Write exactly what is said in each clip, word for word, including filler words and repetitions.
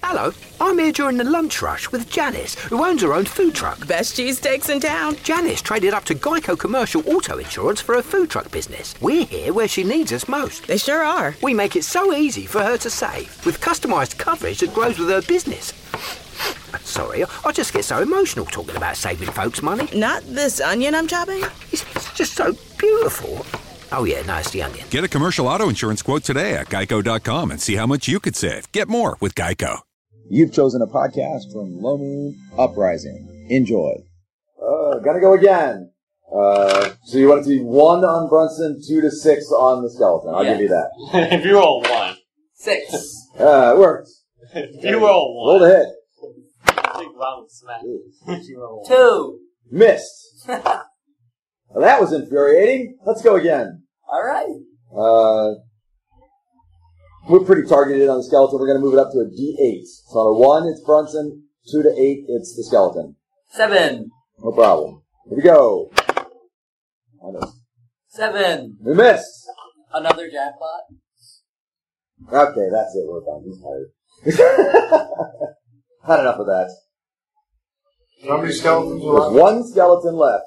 Hello, I'm here during the lunch rush with Janice, who owns her own food truck. Best cheesesteaks in town. Janice traded up to Geico Commercial Auto Insurance for her food truck business. We're here where she needs us most. They sure are. We make it so easy for her to save, with customised coverage that grows with her business. Sorry, I just get so emotional talking about saving folks money. Not this onion I'm chopping? It's, it's just so beautiful. Oh yeah, no, it's the onion. Get a commercial auto insurance quote today at geico dot com and see how much you could save. Get more with Geico. You've chosen a podcast from Low Moon Uprising. Enjoy. Uh, gonna go again. Uh, so you want it to be one on Brunson, two to six on the skeleton. I'll Yeah. give you that. If you roll one. Six. Uh, it worked. If you roll Roll one. the hit. Big round smack. If you roll one. Two. Missed. Well, that was infuriating. Let's go again. All right. Uh, we're pretty targeted on the skeleton. We're going to move it up to a D eight. So on a one, it's Brunson. Two to eight, it's the skeleton. Seven. No problem. Here we go. I missed. Seven. We missed. Another jackpot. Okay, that's it. We're done. He's tired. Had enough of that. How many skeletons are There's left? one skeleton left.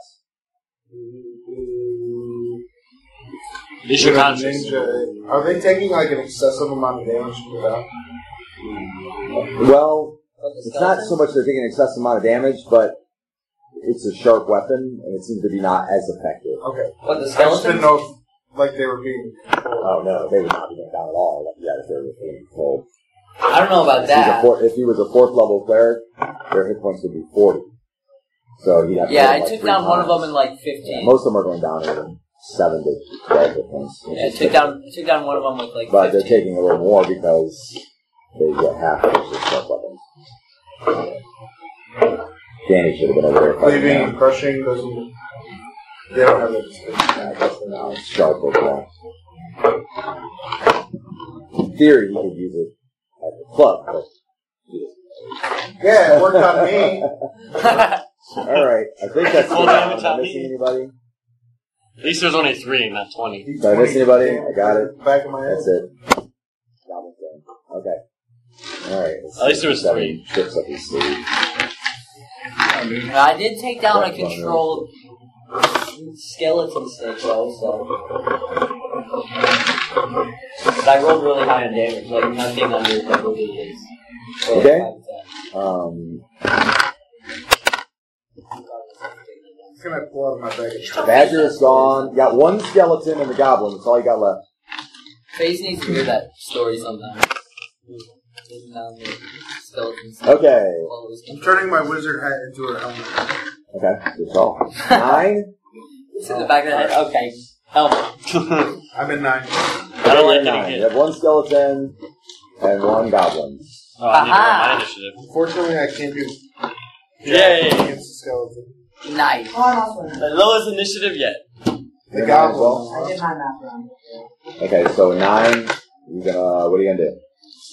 Is your conscious? Ninja. Are they taking like an excessive amount of damage to that? Well, it's not so much they're taking an excessive amount of damage, but it's a sharp weapon, and it seems to be not as effective. Okay. What, the I just skeleton? didn't know if, like, they were being... Oh, no, they would not be going down at all. Yeah, if they were being controlled. I don't know about If, he's a that. four, if he was a fourth level cleric, their hit points would be forty. So he'd have to Yeah, hit I him, like, took three down one of times. them in like Yeah, fifteen. most of them are going down in seven to twelve hit points. which Yeah, I is took down, I took down one of them with like But they're fifteen. taking a little more because they get half of the sharp weapons. Danny should have been over there. fighting Cleaving them. and crushing doesn't... They don't have that. Yeah, I guess they're now sharp over that. In theory, you could use it as a club, but... Yeah, it worked on me. Alright, I think that's Full it. damage Am I on missing me. anybody? At least there's only three, not twenty. Did I miss anybody? I got it. Back of my head. That's it. Goblin thing. Okay. Alright. At least there was seven three. Tricks up his sleeve. I did take down a controlled skeleton snake though, so. But I rolled really high on damage, like nothing under double digits. So Okay. five to ten. Um, Can I pull out of my bag of tricks? Badger is gone. You got one skeleton and the goblin. That's all you got left. FaZe needs to hear that story sometime. Taking down the skeletons. Okay. I'm turning my wizard hat into a helmet. Okay. Good call. Nine. It's in the back of the head. Okay. Helmet. I'm in nine. I don't like Nine. getting You hit. have one skeleton and one goblin. Oh, I need to roll Aha. my initiative. Unfortunately, I can't do Yay! against the skeleton. Nice. The lowest initiative yet. The You're nine as goblin. well? I did my math wrong. Okay, so nine. You're gonna. What are you gonna do?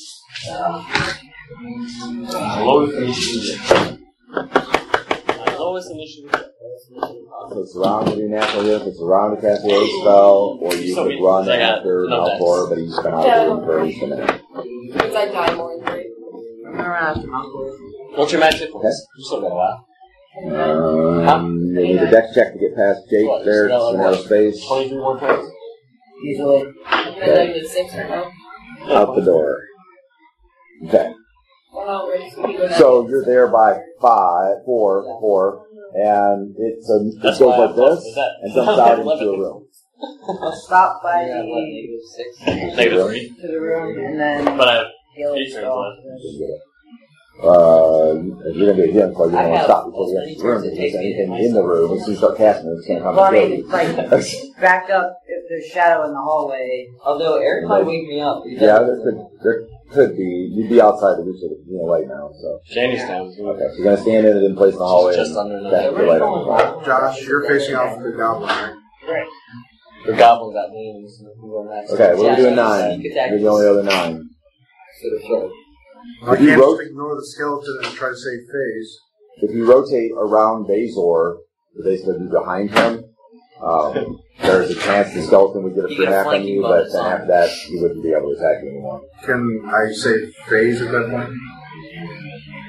The lowest initiative. My lowest initiative yet. So it's around to do natural hit. It's around to cast a rose spell, or you So could we- run I got after no Malfour, dice. but he's been out there for at least a minute. Because I die more than three. I'm gonna run after Malfoy. What's your magic? Okay. You still got a lot. Um, you need a dex check to get past Jake What, there. you still It's got in like outer space. twenty-three more turns. Usually. And I get six or no? Out the door. Okay. Oh no, we're just gonna go down. So you're there by five, four, four, and it's a, it That's goes why like I'm close this to that. and jumps out into eleven. a room. I'll stop by Yeah, what, the, negative six? Negative three. to the room and then But I have heal eight turns yourself. left. Uh, if you're gonna do a healing call, you're I gonna have stop before you as get many to the room. turns it If there's takes me to anything hit in the room, as soon as you start casting it, it's gonna come Well, I and mean, kill you. like, back up if there's shadow in the hallway. Although Eric might wake me up. He Yeah, doesn't- there could there could be. You'd be outside the reach of the you know, light now. So Janie's down. okay, so you're gonna stand in it in place in the hallway. Just and under the- cast your light on the wall. Josh, you're facing off the goblin, right? The goblin got names. and we go next. Okay, what are we Yeah, doing so nine? sneak attack You're the only other nine. for the throat. I If you can't wrote- just ignore the skeleton and try to save FaZe. If you rotate around Bazor, the basically be behind him, um, there's a chance the skeleton would get a You free get a attack on flanking you, but bonus then on after it. that, he wouldn't be able to attack you anymore. Can I save FaZe at that point?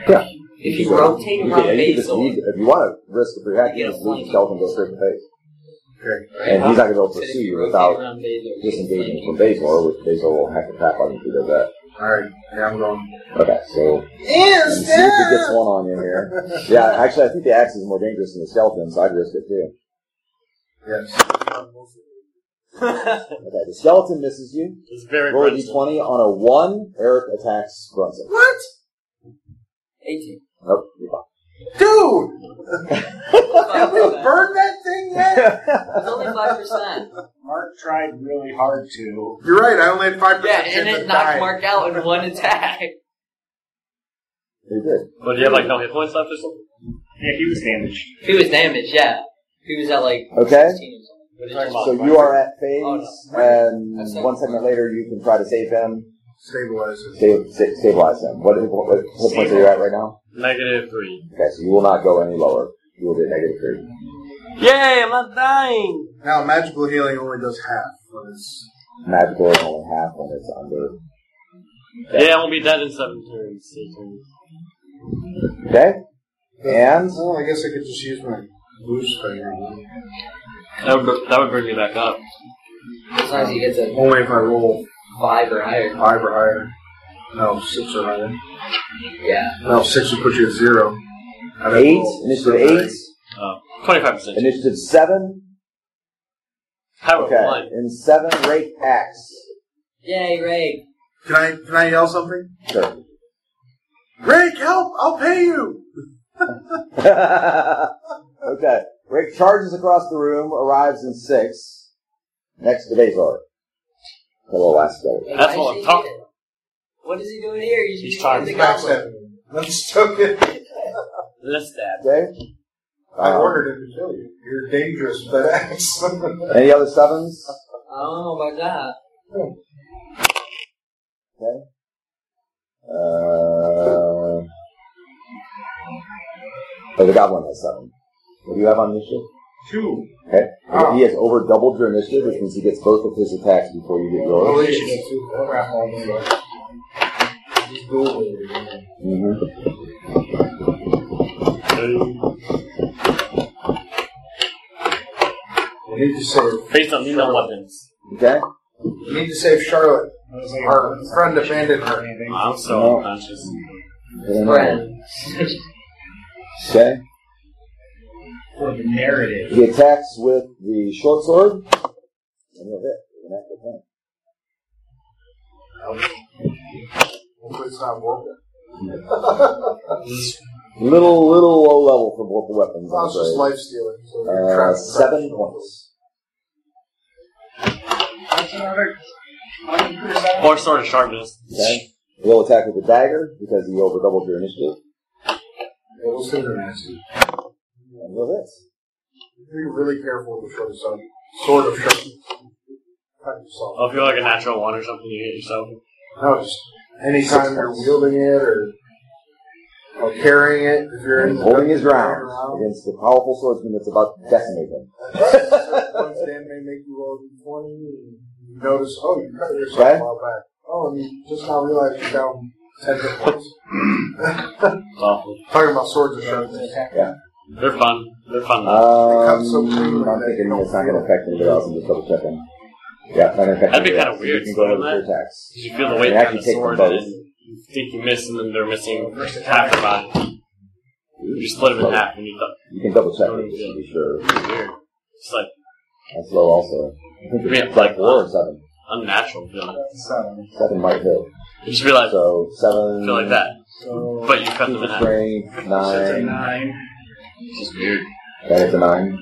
Yeah. If you So, rotate you around can- you can just Basil, leave- if you want to risk a free action, You get a just leave flank. the skeleton go straight to base. Okay. And he's not going to be able to Said if pursue you you rotate without around Basil, you get disengaging from flanking. Basil, which Basil will have to tap on you if he does that. Alright. Yeah, I'm going. Okay, so let's see if he gets one on you here. Yeah, actually, I think the axe is more dangerous than the skeleton, so I'd risk it too. Yes. Okay, the skeleton misses you. It's very Roll a d Brunson. twenty on a one. Eric attacks Brunson. What? eighteen. Nope, you're fine. Dude! Have we It's burned that thing yet? only five percent. Mark tried really hard to. You're right, I only had five Yeah, percent and chance it of knocked dying. Mark out in one attack. You did. But do you have like no hit points left or something? Yeah, he was damaged. He was damaged, yeah. He was at like Okay. sixteen or something. But it just- So you are at phase, Oh, no. and That's one second later you can try to save him, Stabilize it. sta- sta- stabilize him. What, what, what points are you at right now? Negative three. Okay, so you will not go any lower. You will be at negative three. Yay, I'm not dying! Now, magical healing only does half when it's... Magical is only half when it's under. Yeah, I won't be dead in seven turns. Eight turns. Okay? And? Well, I guess I could just use my boost thing. That would, that would bring me back up. As long as he gets a Only if I roll five or higher. five or higher. No, six or higher. Yeah. No, six would put you at zero. I'd have to Eight, roll initiative seven. eight, Oh, twenty-five percent. initiative seven. How Okay, one? in seven, rake axe. Yay, Ray. Can I, can I yell something? Sure. Rake, help! I'll pay you! Okay. Rake charges across the room, arrives in six, next to Bazar. The little last skeleton. That's Why what is I'm he talking here? What is he doing here? You should He's be trying the to goblin. Let's took it. Let's stab. Okay? I Um, ordered him to kill you. You're dangerous, FedEx. Any other sevens? I don't know about that. Okay. Uh, oh, the goblin has seven. What do you have on initiative? Two. Okay. Oh. He has over doubled your initiative, which means he gets both of his attacks before you get Oh, yours. shit. Crap all the way. Just go away. Mm-hmm. You need to save. Based on no weapons. Okay. You need to save Charlotte. Our friend abandoned her. I'm so No. unconscious. Friend. Okay. For the narrative. He attacks with the short sword. And you'll hit. With an active attack. Hopefully it's not broken. Little, little low level for both the weapons. Well, I'm it's just afraid. life stealing. So you're Uh, trapped. seven points. Or sword of sharpness. Okay. He'll attack with the dagger because he over doubled your initiative. It was interesting. And you'll hit. Be really careful with the short sword. Sword of sharpness. Cut yourself. Oh, if you're like a natural one or something, you hit yourself. No, just anytime you're wielding it or, or carrying it, if you're in And holding his ground carrying around. against the powerful swordsman that's about to decimate him. One stand may make you roll d twenty, and you notice, oh, you cut yourself Okay. a while back. Oh, and you just now realize you're down ten hit points. It's awful. Talking about swords of sharpness. Yeah. They're fun. They're fun though. cut so Um, cleanly I'm that thinking you don't it's not going to feel affect anybody else. I'm just double checking. Yeah, it's not going to affect That'd be anybody kinda else. weird, You can go ahead with wouldn't your attacks. You feel the You weight can of actually the take them sword, both. and you think you miss, and then they're missing half their body. You split them in half, and you thought You can double check it just to be sure. it's weird. It's like That's low also. I think Yeah, it's like like, four or seven. unnatural feeling. Seven. Seven might hit. You just realize So seven. feel like that, So, but you cut them Super in half. strength, that's a nine. nine. It's just weird. Then it's a nine.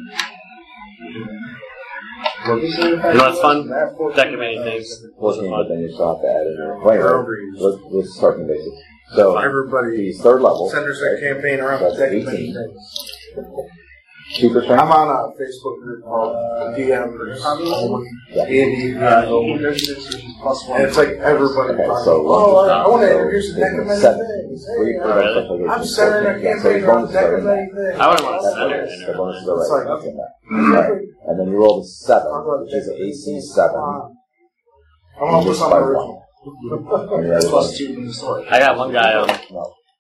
You know what's fun? Deck of many things. fourteen, but then you still have to add in your. Wait, wait. Let's, let's start from basics. So Everybody, he's third level. centers their campaign around That's protecting eighteen. things. Super strength. I'm on a Facebook group called D Mers. Yeah. Andy, Uh, and plus one. it's like everybody Okay, talking. so Oh, I, I want to so introduce a deck of many seven. things. Three Hey, for uh, that really? special I'm edition centering a fourteen. Yeah, so campaign his around a bonus deck are of in many that. things. I wouldn't want to That's center bonus. it. The bonuses are It's right. like- That's in that. Right. And then you roll the seven, which is A C seven. I'm gonna put Just on by the one. original. And the other Plus one- two in the story. I got one guy um, No.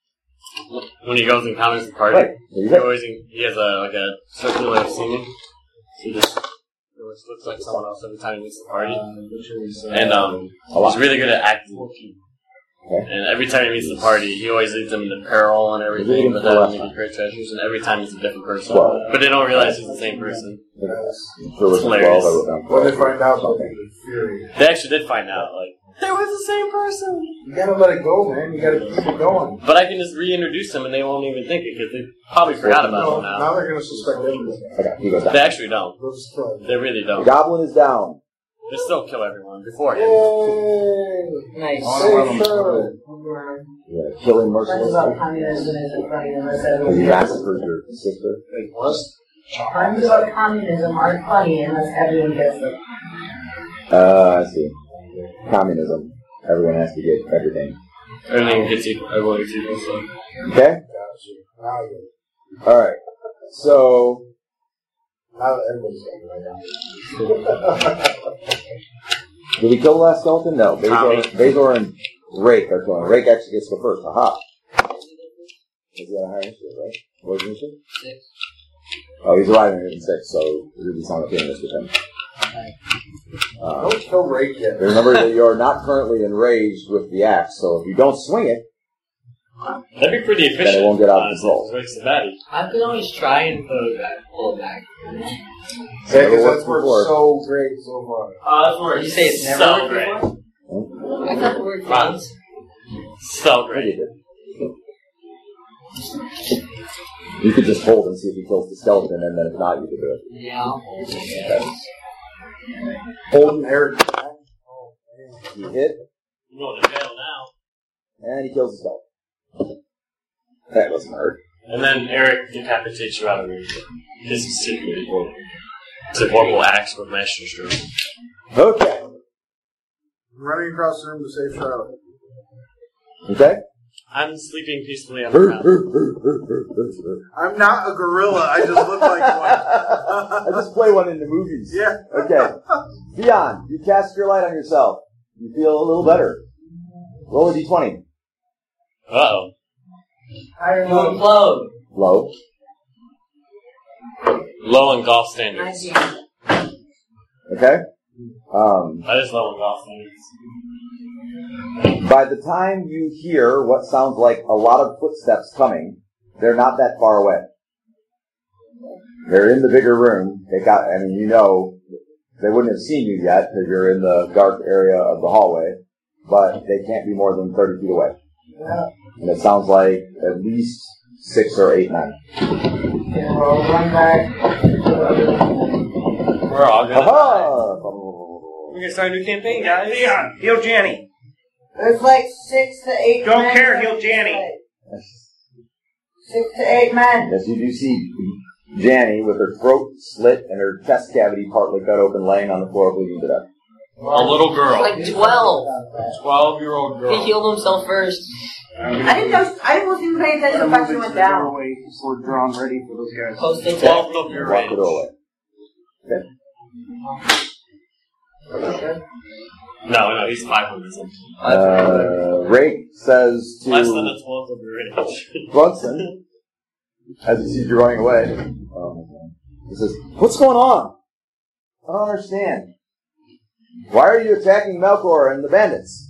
when he goes and counters the party, Right. he always he has a like a circular singing. He just it always looks like someone else every time he meets the party, and um, he's really good at acting. Okay. And every time he meets the party, he always leads them into peril and everything, but then he great treasures, and every time he's a different person. Well, but they don't realize he's the same person. It's hilarious. When they find out about the Fury. They actually did find out, like, they were the same person! You gotta let it go, man. You gotta keep it going. But I can just reintroduce them and they won't even think it, because they probably forgot about no, them now. Now they're gonna suspect everything. Okay, he goes down. They actually don't. They'll just kill it. They really The don't. goblin is down. They still kill everyone beforehand. Yay! Nice. Hey, Charlotte. Yeah, kill him Friends mercilessly. about communism isn't funny unless Because he everyone massacred your sister. What? Friends about communism aren't funny unless everyone gets them. Uh, I see. Communism. Everyone has to get everything. Everything gets equal. Everyone gets equal, so. Okay? Now I get it. Alright. So, Now everybody's got it right now. did we kill the last skeleton? No. Tommy. Bazor, Bazor and Rake are killing. Rake actually gets to go first. Aha. He's got a higher initiative, right? What was his initiative? Six. Oh, he's arriving at six, so it really sounds like this with him. Uh, Don't kill Rake yet. remember that you're not currently enraged with the axe, so if you don't swing it, That'd be pretty efficient. then it won't get out of honestly, control. because Rake's the baddie. I could always try and pull it back. Pull it back. Yeah, Never because worked that's worked before. so great so far. Uh, that's where You say it's never so worked great. before? I thought it worked once. So great. You could just hold and see if he kills the skeleton, and then if not, you could do it. Yeah, I'll hold it. Holding Eric. You hit, You're going to jail now. and he kills the skeleton. That doesn't hurt. And then Eric decapitates you out of his secret. It's a horrible axe with master stroke. Okay. I'm running across the room to save Charlotte. Okay? I'm sleeping peacefully on the ground. I'm not a gorilla. I just look like I one. just play one in the movies. Yeah. Okay. Theon, you cast your light on yourself. You feel a little better. Roll a d twenty. Uh-oh. I You remember. implode. Low. Low on golf standards. Okay? Um, That is low on golf standards. by the time you hear what sounds like a lot of footsteps coming, they're not that far away. They're in the bigger room. They got, I mean, you know, they wouldn't have seen you yet because you're in the dark area of the hallway, but they can't be more than thirty feet away. And it sounds like at least six or eight men. And we'll run back. We're all good. Aha! We're going to start a new campaign, guys. Leon, heal Janny. There's like six to eight Don't men. care, heal Janny. Six to eight men. Yes, you do see Janny with her throat slit and her chest cavity partly cut open, laying on the floor, bleeding to death. A little girl. Like twelve. twelve-year-old girl. He healed himself first. I didn't know. I didn't even pay attention I'm until moving she to went the down. doorway so we're drawn ready for those guys. Postal twelve tech. of your Walk range. the doorway. No, no, he's five hundred something. Uh, Rake says to Less than a twelfth of your range. Brunson, as he sees you running away, um, he says, "What's going on? I don't understand. Why are you attacking Melkor and the bandits?"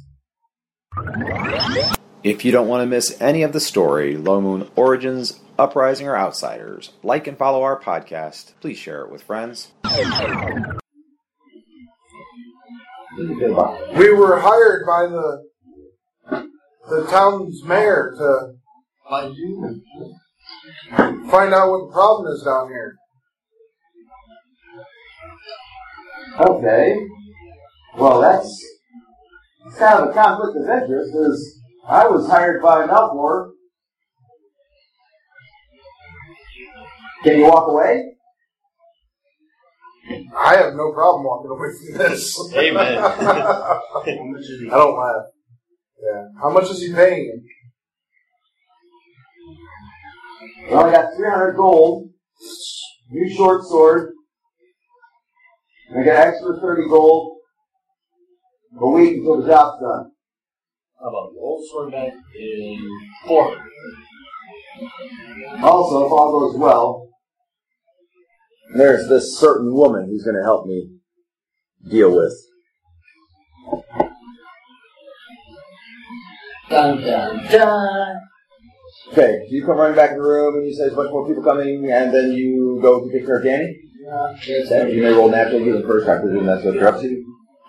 If you don't want to miss any of the story, Low Moon Origins, Uprising, or Outsiders, like and follow our podcast. Please share it with friends. We were hired by the the town's mayor to find out what the problem is down here. Okay. Well, that's it's kind of a conflict of interest, because I was hired by Melkor. Can you walk away? I have no problem walking away from this. Amen. I don't laugh. Yeah. How much is he paying you? Well, I got three hundred gold, new short sword, and I got extra thirty gold a week until the job's done. How about the old sword back in four hundred? Also, if all goes well, there's this certain woman who's going to help me deal with. Dun dun dun. Okay, you come running back in the room and you say there's a bunch more people coming, and then you go to take care of Danny? Yeah. Okay, you may roll naturally given first. I presume that's what you're up to.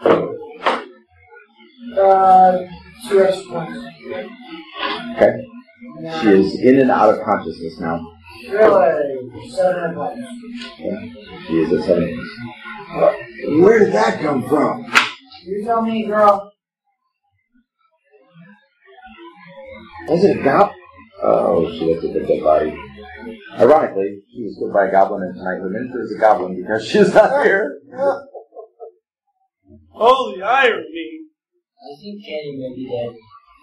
Uh, two extra points. Okay. She is in and out of consciousness now. Really? Seven points. Okay. She is at seven. Where did that come from? You tell me, girl. Was it a goblin? Oh, she looked at the dead body. Ironically, she was killed by a goblin, and tonight her miniature is a goblin because she's not here. Holy irony! I think Kenny may be dead.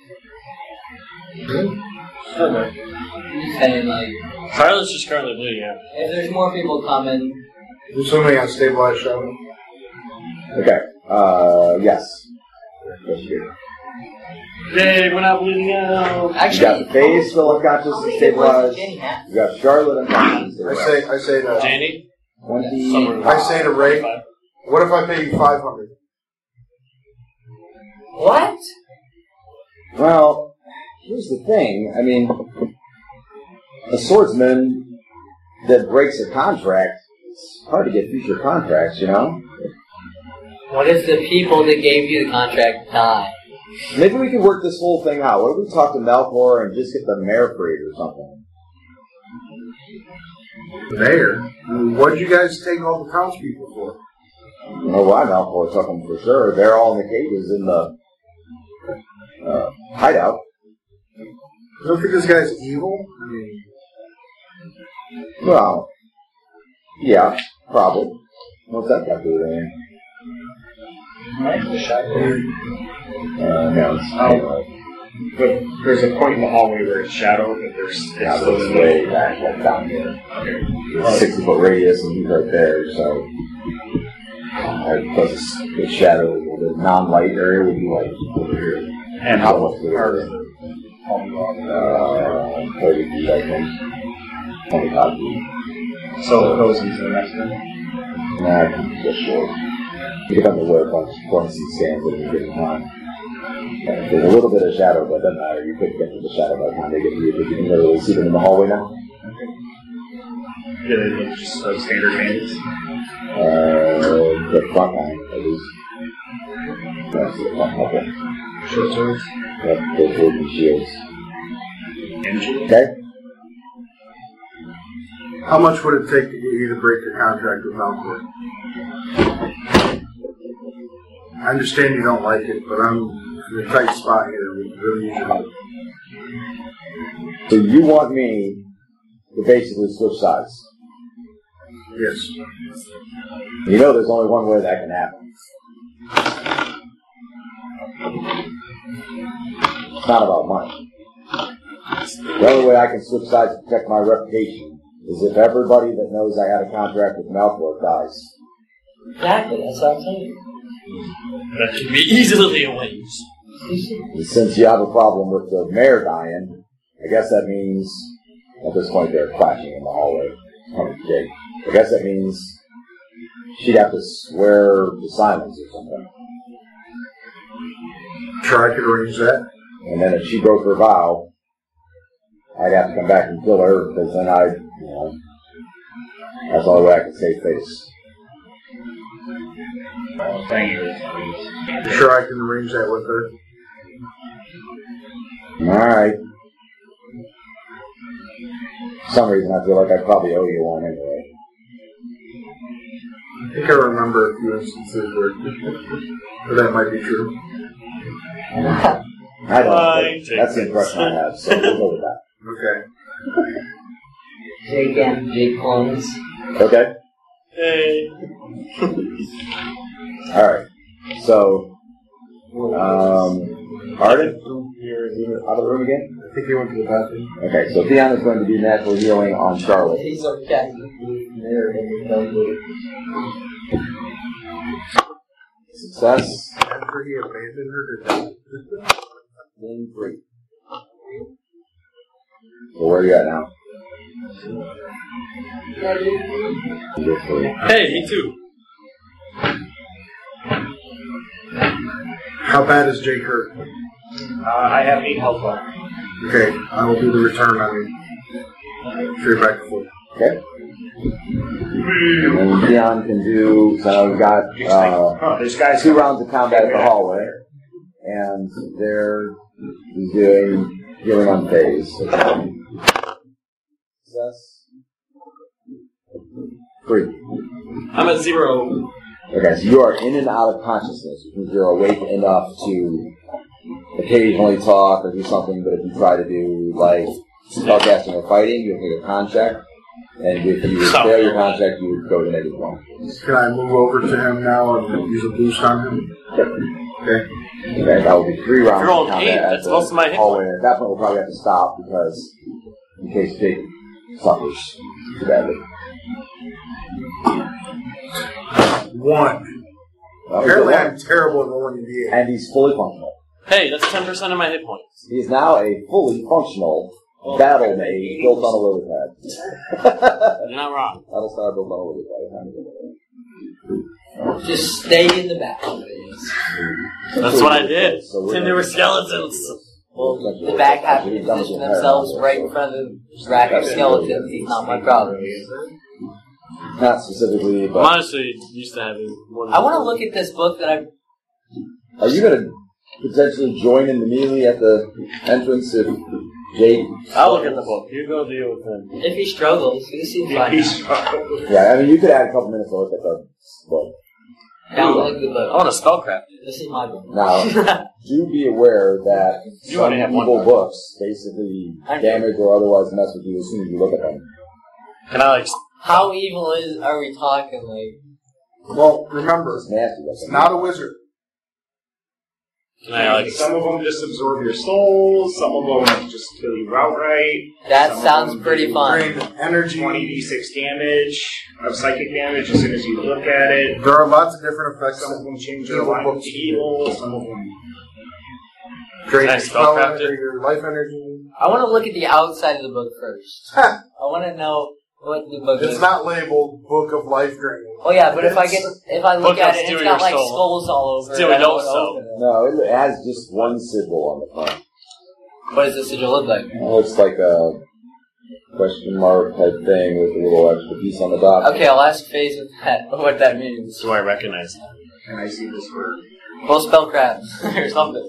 Sure. He's saying, like, Charlotte's just currently bleeding out. if there's more people coming, There's somebody on stabilized shuttle. Okay. Uh, yes. Yes, she did. Yay, we're not bleeding out! You actually, got the face still unconscious and stabilized. Jenny have? You got Charlotte unconscious and I stabilized. say, I say to, Janie? Twenty. I say to Ray, what if I pay you five hundred? What? Well, here's the thing. I mean, a swordsman that breaks a contract, it's hard to get future contracts, you know? What if the people that gave you the contract die? Maybe we could work this whole thing out. What if we talk to Malcor and just get the mayor freed or something? Mayor? What'd you guys take all the townspeople for? You know why Malcor took them for sure. They're all in the cages in the uh, hideout. You don't think this guy's evil? I mean, Well, yeah, probably. What's that got to do with anything? Uh, no, it's anyway. But there's a point in the hallway where it's shadowed, and there's Yeah, it's but it's way back, like down here. Okay. It's sixty foot radius, and he's right there, so. Uh, because it's, the shadow, the non-light area would be like over here. And how much much are is it? Uh, thirty feet, I think. twenty-five feet. So it goes into the next one. Nah, I can just short. You get on the where a bunch of points and stands at any given time. And there's a little bit of shadow, but it doesn't matter. You could get to the shadow by the time they get to you. But you can literally see them in the hallway now. Yeah, they look just uh, standard hands. Uh, the front line, at least. That's the front line. Short swords. Yep, those would be shields. Energy. Okay? how much would it take to get you to break your contract with Malcor? I understand you don't like it, but I'm in a tight spot here. We really need your help. So you want me to basically switch sides? Yes. You know there's only one way that can happen. It's not about money. The only way I can switch sides to protect my reputation is if everybody that knows I had a contract with Malcor dies. Exactly, that's what I'm saying. That can be easily arranged. And since you have a problem with the mayor dying, I guess that means, at this point they're clashing in the hallway. Okay. I guess that means she'd have to swear to silence or something. Sure, I could arrange that. And then if she broke her vow, I'd have to come back and kill her, because then I, you know, that's the only way I can save face. Oh, thank you. You sure I can arrange that with her? Alright. For some reason I feel like I probably owe you one anyway. I think I remember a few instances where, where that might be true. I don't know. That's the impression I have, so we'll go with that. Okay. Jake and Jake clones. Okay? Hey. Alright. So, um, Arden? You're out of the room again? I think he went to the bathroom. Okay, so Theon is going to do natural healing on Charlotte. He's sarcastic there in the Success. After he abandoned her to death. In three. So where are you at now? Hey, me too. How bad is Jake hurt? Uh, I have eight health left. Okay, I will do the return on you. Straight back to full. Okay. And then Dion can do, so we've got uh, oh, there's guys two rounds of combat in the hallway, and they're doing healing on phase. Success. Three. I'm at zero. Okay, so you are in and out of consciousness, which means you're awake enough to occasionally talk or do something, but if you try to do, like, spellcasting or fighting, you'll take a con check, and if you would fail your con check, you would go to negative one. Can I move over to him now and use a boost on him? Okay. Okay, that will be three rounds You're all of combat eight, at that's the most of my hit hallway. At that point, we'll probably have to stop, because in case Jake suffers too badly. One. Well, Apparently one. I'm terrible at rolling D eight. And he's fully functional. Hey, that's ten percent of my hit points. He is now a fully functional battle mage built on a lily pad. You're not wrong. Battle star built on a lily pad. Just stay in the back. That's what I did. So And there were skeletons. Well, the back have to position themselves right in front of the rack of skeletons. It's not my problem. Not specifically, but... I'm honestly used to having one. I want to look at this book that I... Are you going to potentially join in the melee at the entrance if Jake... I'll look at the book. You go deal with him. If he struggles, he seems fine. Yeah, I mean, you could add a couple minutes to look at the book. Download the book. I want to spellcraft. This is my book. Now, do be aware that You some only have one evil book. books basically damage or otherwise mess with you as soon as you look at them. Can I, like... How evil is are we talking, like... Well, remember, It's nasty. it's not a wizard. Can I, like... Some of them just absorb your soul. Some of them just kill you outright. That Some of sounds them pretty do fun. Drain energy. twenty d six damage of psychic damage as soon as you look at it. There are lots of different effects. Some of them change Evil your life books to evil. Some of them... Drain Can I your spell spellcraft energy, it? your life energy. I want to look at the outside of the book first. I want to know what the book It's is. not labeled Book of Life Draining. Oh yeah, but if I get, if I look Book at of it, Steal it's Your got like Soul. skulls all over Steal it. I Your don't wanna Soul. open it. No, it has just one sigil on the front. What does the sigil look like? It looks like a question mark type thing with a little extra piece on the top. Okay, I'll ask FaZe with that, what that means. Do I recognize that? Can I see this word? Well, spellcraft or something.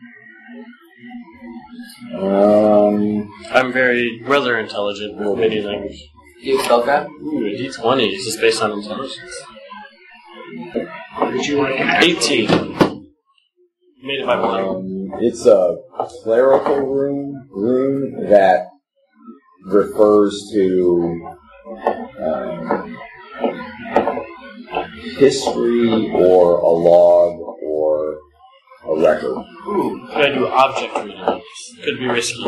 Um, I'm very rather intelligent with many language. Do you spellcraft? Ooh, a D twenty. Is this based on intelligence? Did you want to eighteen. Made it by one. um, it's a clerical rune, rune that refers to um, history or a log or a record. Ooh, could I do object reading? Could be risky.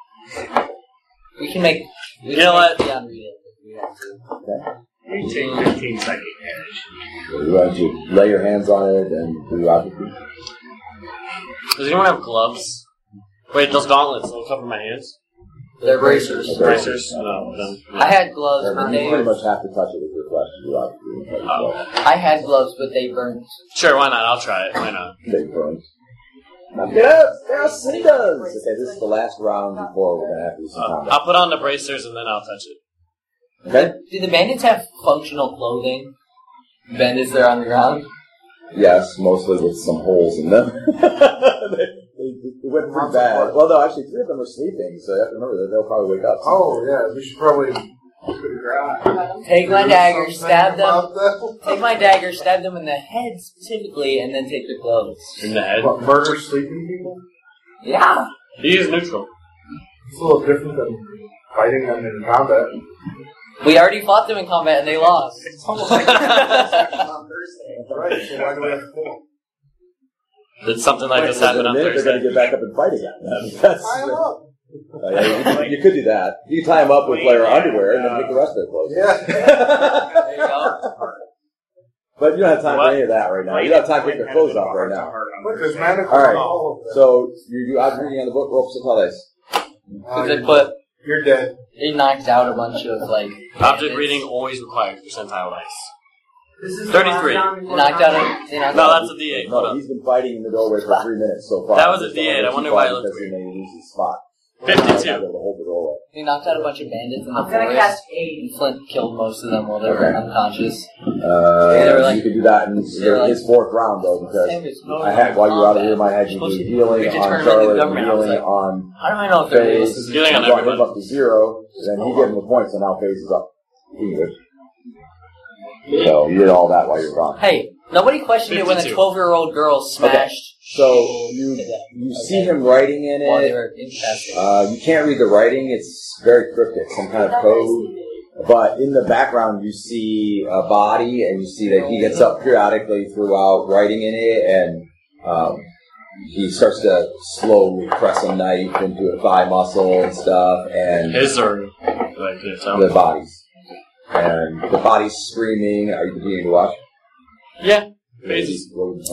We can make. We You can know make what? Dion read it if we have to. Okay. You take fifteen psychic damage. So you want to lay your hands on it and do object reading? Does anyone have gloves? Wait, those gauntlets, they'll cover my hands? They're bracers. Okay. Bracers? No, then. No. I had gloves, Or but you they. pretty much have to touch it with your flesh to do object reading. Oh. I had gloves, but they burned. Sure, why not? I'll try it. Why not? They burn. Yes, yes, he does. Okay, this is the last round before we're gonna have to do some Uh, combat. I'll put on the bracers and then I'll touch it. Okay. Do the bandits have functional clothing? Bandits that are on the ground? Yes, mostly with some holes in them. they, they, they went pretty bad. Well, no, actually, three of them are sleeping, so you have to remember that they'll probably wake up. Oh, yeah, we should probably... Take my dagger, stab them. About that. Take my dagger, stab them in the head specifically, and then take their clothes. In the head. What, murder sleeping people? Yeah. He is neutral. It's a little different than fighting them in combat. We already fought them in combat and they lost. It's almost like on Thursday. Right, so why do we have to pull Did something like this happen in a on minute, they're going to Thursday? get back up and fight again. That's, Tie them up. Uh, yeah, you, you could do that. You can tie them up with their underwear and then take the rest of their clothes. Yeah. There you go. But you don't have time What? for any of that right now. You don't have time to take their clothes off right now. Look, there's manacles All right. on all of them. So you do object reading on the book. Roll percentile dice. Uh, Because they put You're dead. He knocked out a bunch of, like... Object reading always requires percentile dice. This is thirty-three. He knocked out a... He knocked No, out that's a D eight. No, he's been fighting in the doorway for three minutes so far. That was a D eight. I wonder why it looked because he may lose his spot. fifty-two. Able to hold the doorway. He knocked out a bunch of bandits in the I'm gonna forest. cast eight. And Flint killed most of them while they were Okay. unconscious. Uh, They were like- you could do that in they were like- his fourth round though, because Same as no I had while you were out of here, my head you Supposed do to- healing we could on turn Charlotte, into and government. I was healing like, on How do I know if they're Phase. Healing on You brought him everybody. up to zero, then he gave him the points, and now Phase is up. He good. So you did all that while you were gone. Hey, nobody questioned it when a fifty-two. twelve-year-old girl smashed So you you see him writing in while they it. were incapacitated. Uh, you can't read the writing; it's very cryptic, some kind of code. But in the background, you see a body, and you see that he gets up periodically throughout writing in it, and um, he starts to slowly press a knife into a thigh muscle and stuff, and His or like his own? the bodies. And the body's screaming. Are you beginning to watch? Yeah. Phases.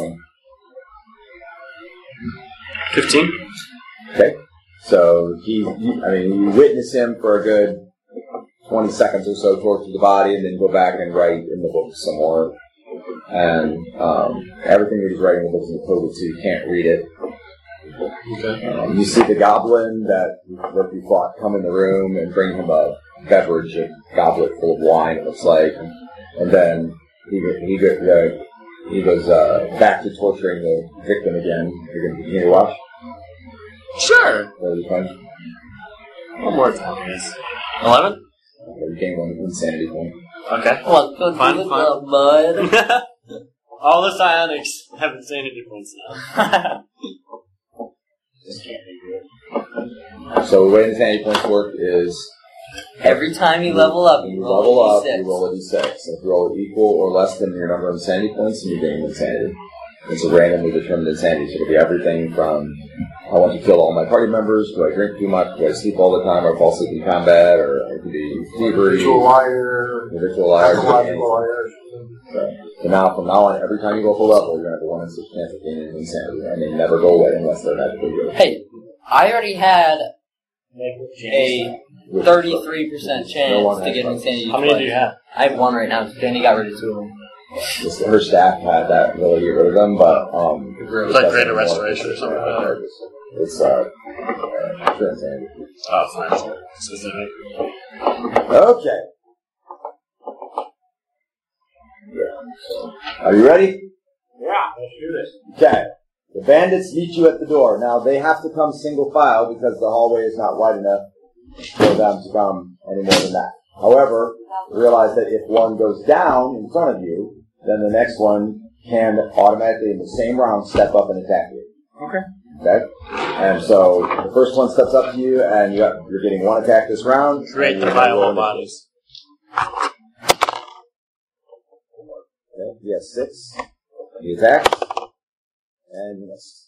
Fifteen. Okay. So he, you, I mean, you witness him for a good twenty seconds or so torture the body, and then go back and write in the book some more. And um, everything that he's writing in the book is encoded, so you can't read it. Okay. Um, you see the goblin that that you fought come in the room and bring him a beverage, a goblet full of wine, it looks like, and then he he go, uh, he goes uh, back to torturing the victim again. You're going to continue to watch. Sure. That was fun. One more time, please. Eleven. Okay, you gain one insanity point. Okay. Well, go Fine, do the fine. club, bud. All the psionics have insanity points now. So the way insanity points work is Every time you level up, when you you roll level a up, d six. you roll a d six. If you roll it equal or less than your number of insanity points, then you gain insanity. It's a randomly determined insanity, so it'll be everything from I want to kill all my party members, do I drink too much, do I sleep all the time, or fall asleep in combat, or it could be thievery, Ritual liar. ritual liar, Psychological liar. So, so now, from now on, every time you go full level, you're going to have a one in six chance of gaining insanity, and they never go away unless they're magically good. Hey, I already had a thirty-three percent chance to get an insanity. How many do you have? I have one right now. Danny got rid of two of them. This, her staff had that ability to get rid of them, but um, It's like Greater Restoration or something like that. It's uh, uh pure insanity. Oh, fine. Specific. Okay. Yeah. Are you ready? Yeah, let's do this. Okay. The bandits meet you at the door. Now, they have to come single file because the hallway is not wide enough for them to come any more than that. However, realize that if one goes down in front of you, then the next one can automatically, in the same round, step up and attack you. Okay. Okay? And so, the first one steps up to you, and you got, you're getting one attack this round. Create and the you're gonna pile roll of initiative. bodies. Okay, he has six. He attacks. And you miss.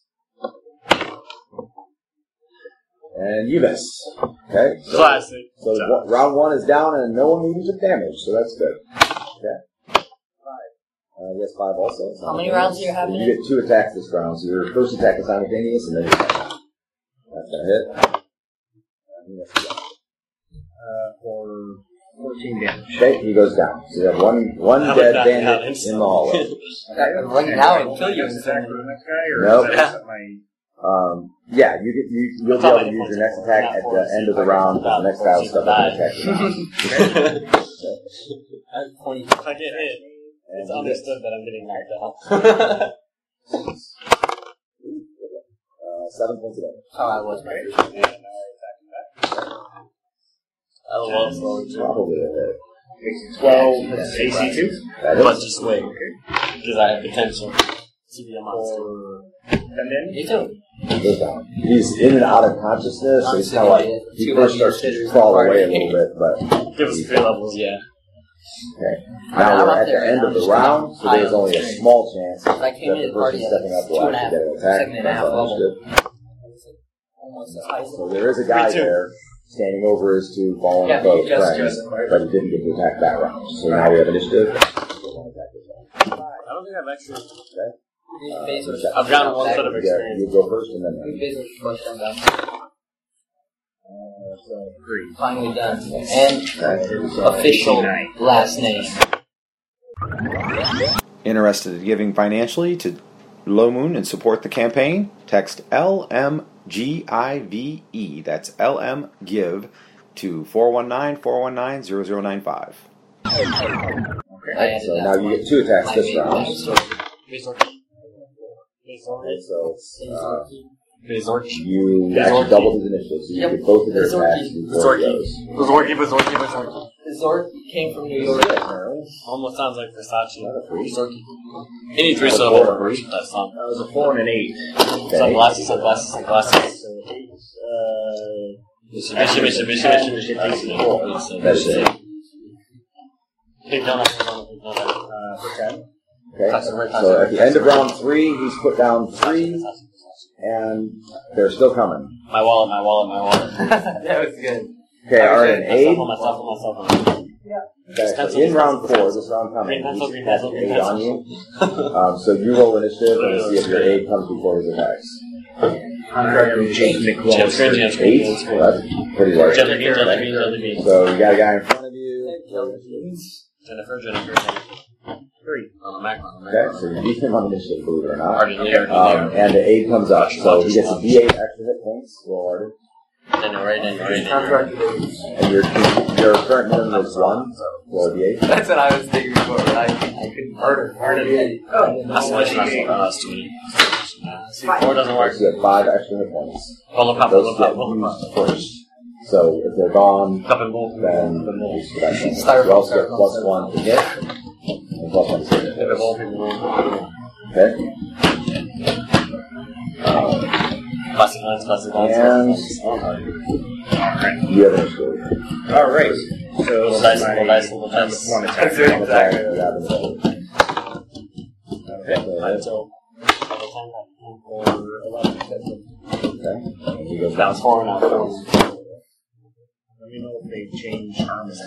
And you miss. Okay? So, Classic. so one, round one is down and no one even took damage, so that's good. Okay. Five. Uh, yes, five also. How many rounds do you have So in you it? get two attacks this round, so your first attack is simultaneous and then your second. That's gonna hit. And you miss again. Uh, for fourteen damage. Okay, he goes down. So you have one one How dead about that bandit now? in the hallway. Right now, it'll kill you. Is that for the next guy, or Nope. is that just my... Um, yeah, you get, you, you'll be able to use your next attack at the end of the round, because the next guy will step up and attack you. If I get hit, it's understood that I'm getting knocked out. Uh, seven points of damage. How I was. I love slowing too. Probably a hit. twelve A C two? That is. But just wait. Because I have potential to be a monster. And then? Me too. He goes down. He's in and out of consciousness, so he's kind of like, he first starts to crawl away a little bit, but... Give us three levels, yeah. Okay. Now we're at the end of the round, so there's only a small chance that I came the into the person party at stepping up will two and a actually half, get an attack. second and a half That's level. understood. Almost as high as So there is a guy Me too. there standing over his two fallen Yeah, foes, just- friends, just- but he didn't get to attack that round. So now we have initiative. I don't think I've actually. Okay. Uh, I've gotten one set of Yeah, experience. you go first and then. We basically pushed them down. Uh, Finally done. And official last name. Interested in giving financially to Low Moon and support the campaign? Text L M G I V E, that's L M Give, to four one nine, four one nine, zero zero nine five. Okay, so now you get two attacks this round. Okay, so uh, you actually doubled his initiative, so you Yep. get both of their attacks before he goes. Zorky, Zorky, Zorky. Zork came from New York. Almost sounds like Versace. Zorky. Any three syllable version of that song. That was a four and an eight. Okay. Sunglasses, sunglasses, sunglasses. So eight, uh... Mission, mission, mission, mission, mission. That is it. Big donut, big donut, big donut. Uh, for ten. Okay, so at the end of round three, he's put down three, and they're still coming. My wallet, my wallet, my wallet. That was good. Okay, alright, an aid. Myself, myself, myself. Okay, so in round four, this round coming, he's has an aid on you. Um, so you roll initiative and see if your aid comes before his attacks. Contractor Jake Nicholas. Eight? Well, that's pretty large. Jelly bean, jelly bean, jelly bean. So you got a guy in front of you. Jennifer, Jennifer. Three. On the Mac, on the Mac. Okay, so you beat him on initiative, believe it or not. Arden Lear, Um, and the aid comes up, so he gets a D eight extra hit points. Roll Arden. Then right in, right in. And your your current minimum is one, so roll a D eight. That's what I was thinking before, but I, I couldn't. Harder, harder. That's why it's not so fast to me. Four doesn't work. So you get five extra hit points. Pull up, Those pull up, get pull up. used first. So if they're gone, Cup and bowl. then you that you also get plus one to hit and plus one to hit. Pivot bowl, pivot bowl. Okay. Um, Classic lines, classic lines. and you have initiative. Alright. So, Little dice, little dice, little dice. one attack. One attack, you have initiative. Okay. Until. Okay. And he goes That down. was four and now four. Let me know if they change arms.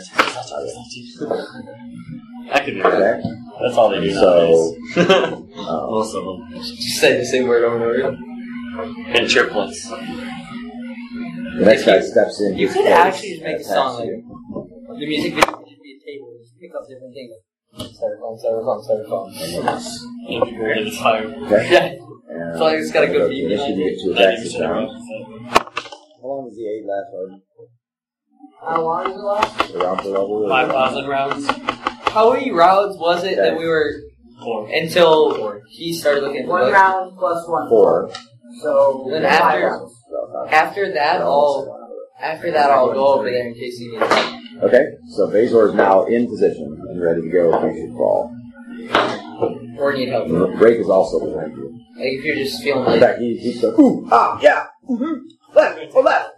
That could be Okay. right. That's all they do So, nowadays. um, Most of them. Just say the same word over and over. And triplets. the next guy steps in. You his could face actually just make a and song attacks like you. the music video could just be a table, just pick up different things. Styrofoam, styrofoam, styrofoam. It's fire. Okay. Yeah. And So it's got a good beat initiative, behind you it. get two attacks this round. How long does the aid last, Arden? How long does it last? The round per level? or- Five thousand rounds. How many rounds was it that we were Four. until he started looking at the One book? round plus one. Four. So Then five after- rounds. After that, I'll after that I'll go over there in case he needs it. Okay, so Vazor is now in position and ready to go if you should fall. Or need help. Rake is also behind you. Like if you're just feeling In like fact, he keeps going, ooh, ah, yeah, mm-hmm, left, oh, left.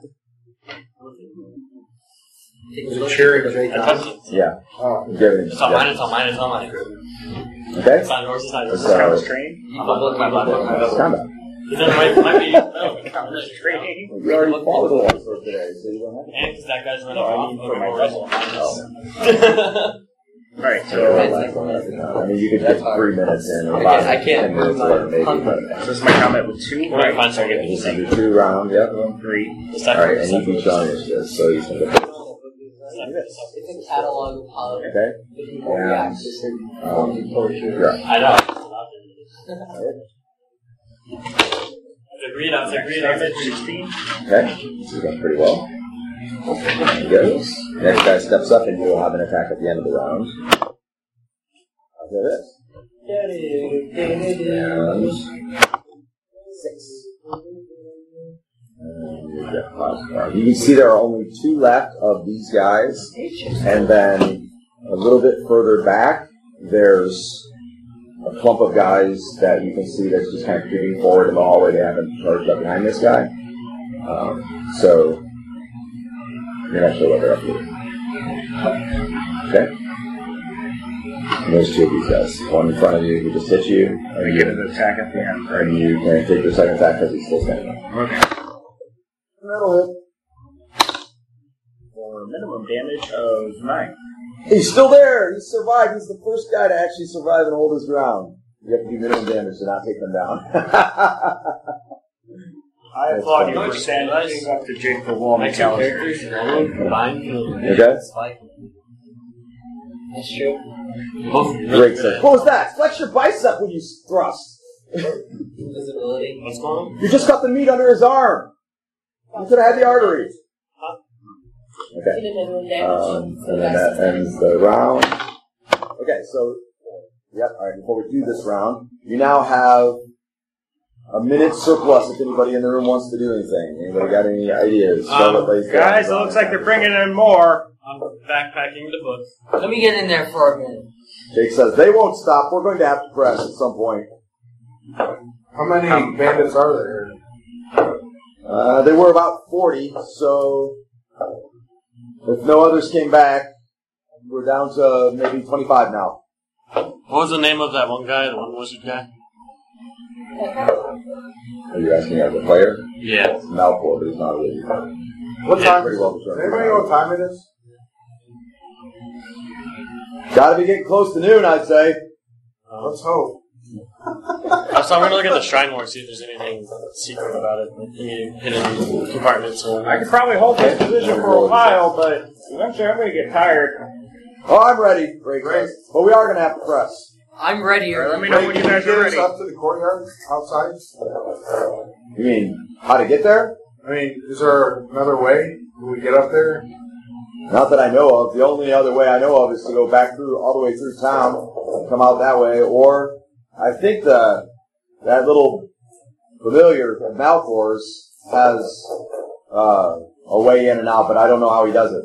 There's a cherry with eight I touched it. Yeah. Oh. Give it It's all mine, it's all mine, it's all mine. Okay? It's not yours, it's not yours. So- Count as training? I'm not looking at my It's kind of. Is that might, might be, no, Count as training? You already followed the laws for today, so you don't have to. and because that guy's running No, I off mean over for my more double. Alright, So, so I mean, you could get three minutes in, or I about can't- I can't ten minutes move or my maybe. tongue. But this is my comment with two. Right, fine, so I get you the can same. do two rounds, yep. Three. The All right, second, and you beat John initiative, so you can get it's a catalog of how okay? people react to certain forms of torture. Yeah. I know. I've agreed, I've agreed, I've Damage agreed. sixteen. Okay, so you done pretty well. Good. Next guy steps up and you'll have an attack at the end of the round. How's that? And six. And you get five. You can see there are only two left of these guys, and then a little bit further back, there's a clump of guys that you can see that's just kind of creeping forward in the hallway. They haven't charged up behind this guy. Um, so, you're not sure what they're up to. Okay? And there's two of these guys. One in front of you who just hit you, I and get you, an attack at the end, right? and you can take your second attack because he's still standing up. Okay. That'll hit. For minimum damage of nine. He's still there. He survived. He's the first guy to actually survive and hold his ground. You have to do minimum damage to not take them down. I applaud you for standing up to Jake the Wall. My two characters combined. Okay. That's true. Drake says, "What was that? Flex your bicep when you thrust." Invisibility. What's going on? You just cut the meat under his arm. You could have had the arteries. Huh? Okay. Um, and then that ends the round. Okay, so, yep, alright, before we do this round, you now have a minute surplus if anybody in the room wants to do anything. Anybody got any ideas? Um, guys, it looks like they're bringing in more. I'm backpacking the book. Let me get in there for a minute. Jake says, they won't stop. We're going to have to press at some point. How many um, bandits are there? Uh, they were about forty, so if no others came back, we're down to maybe twenty-five now. What was the name of that one guy, the one wizard guy? Are you asking as a player? Yeah. It's Malfoy, but he's not a wizard. What Yeah, time pretty is well it? determined. Does anybody know what time it is? Gotta be getting close to noon, I'd say. Um, Let's hope. Uh, so I'm going to look at the shrine more, see if there's anything secret about it. Any hidden compartments or... I could probably hold this position for a while, but eventually I'm going to get tired. Oh, I'm ready. Great, great. But we are gonna have to press. I'm ready. Right, let me know when you guys Can are you ready. get us up to the courtyard outside? You mean how to get there? I mean, is there another way? Can we get up there? Not that I know of. The only other way I know of is to go back through all the way through town, come out that way, or I think the that little familiar of Malfoy's has uh, a way in and out, but I don't know how he does it.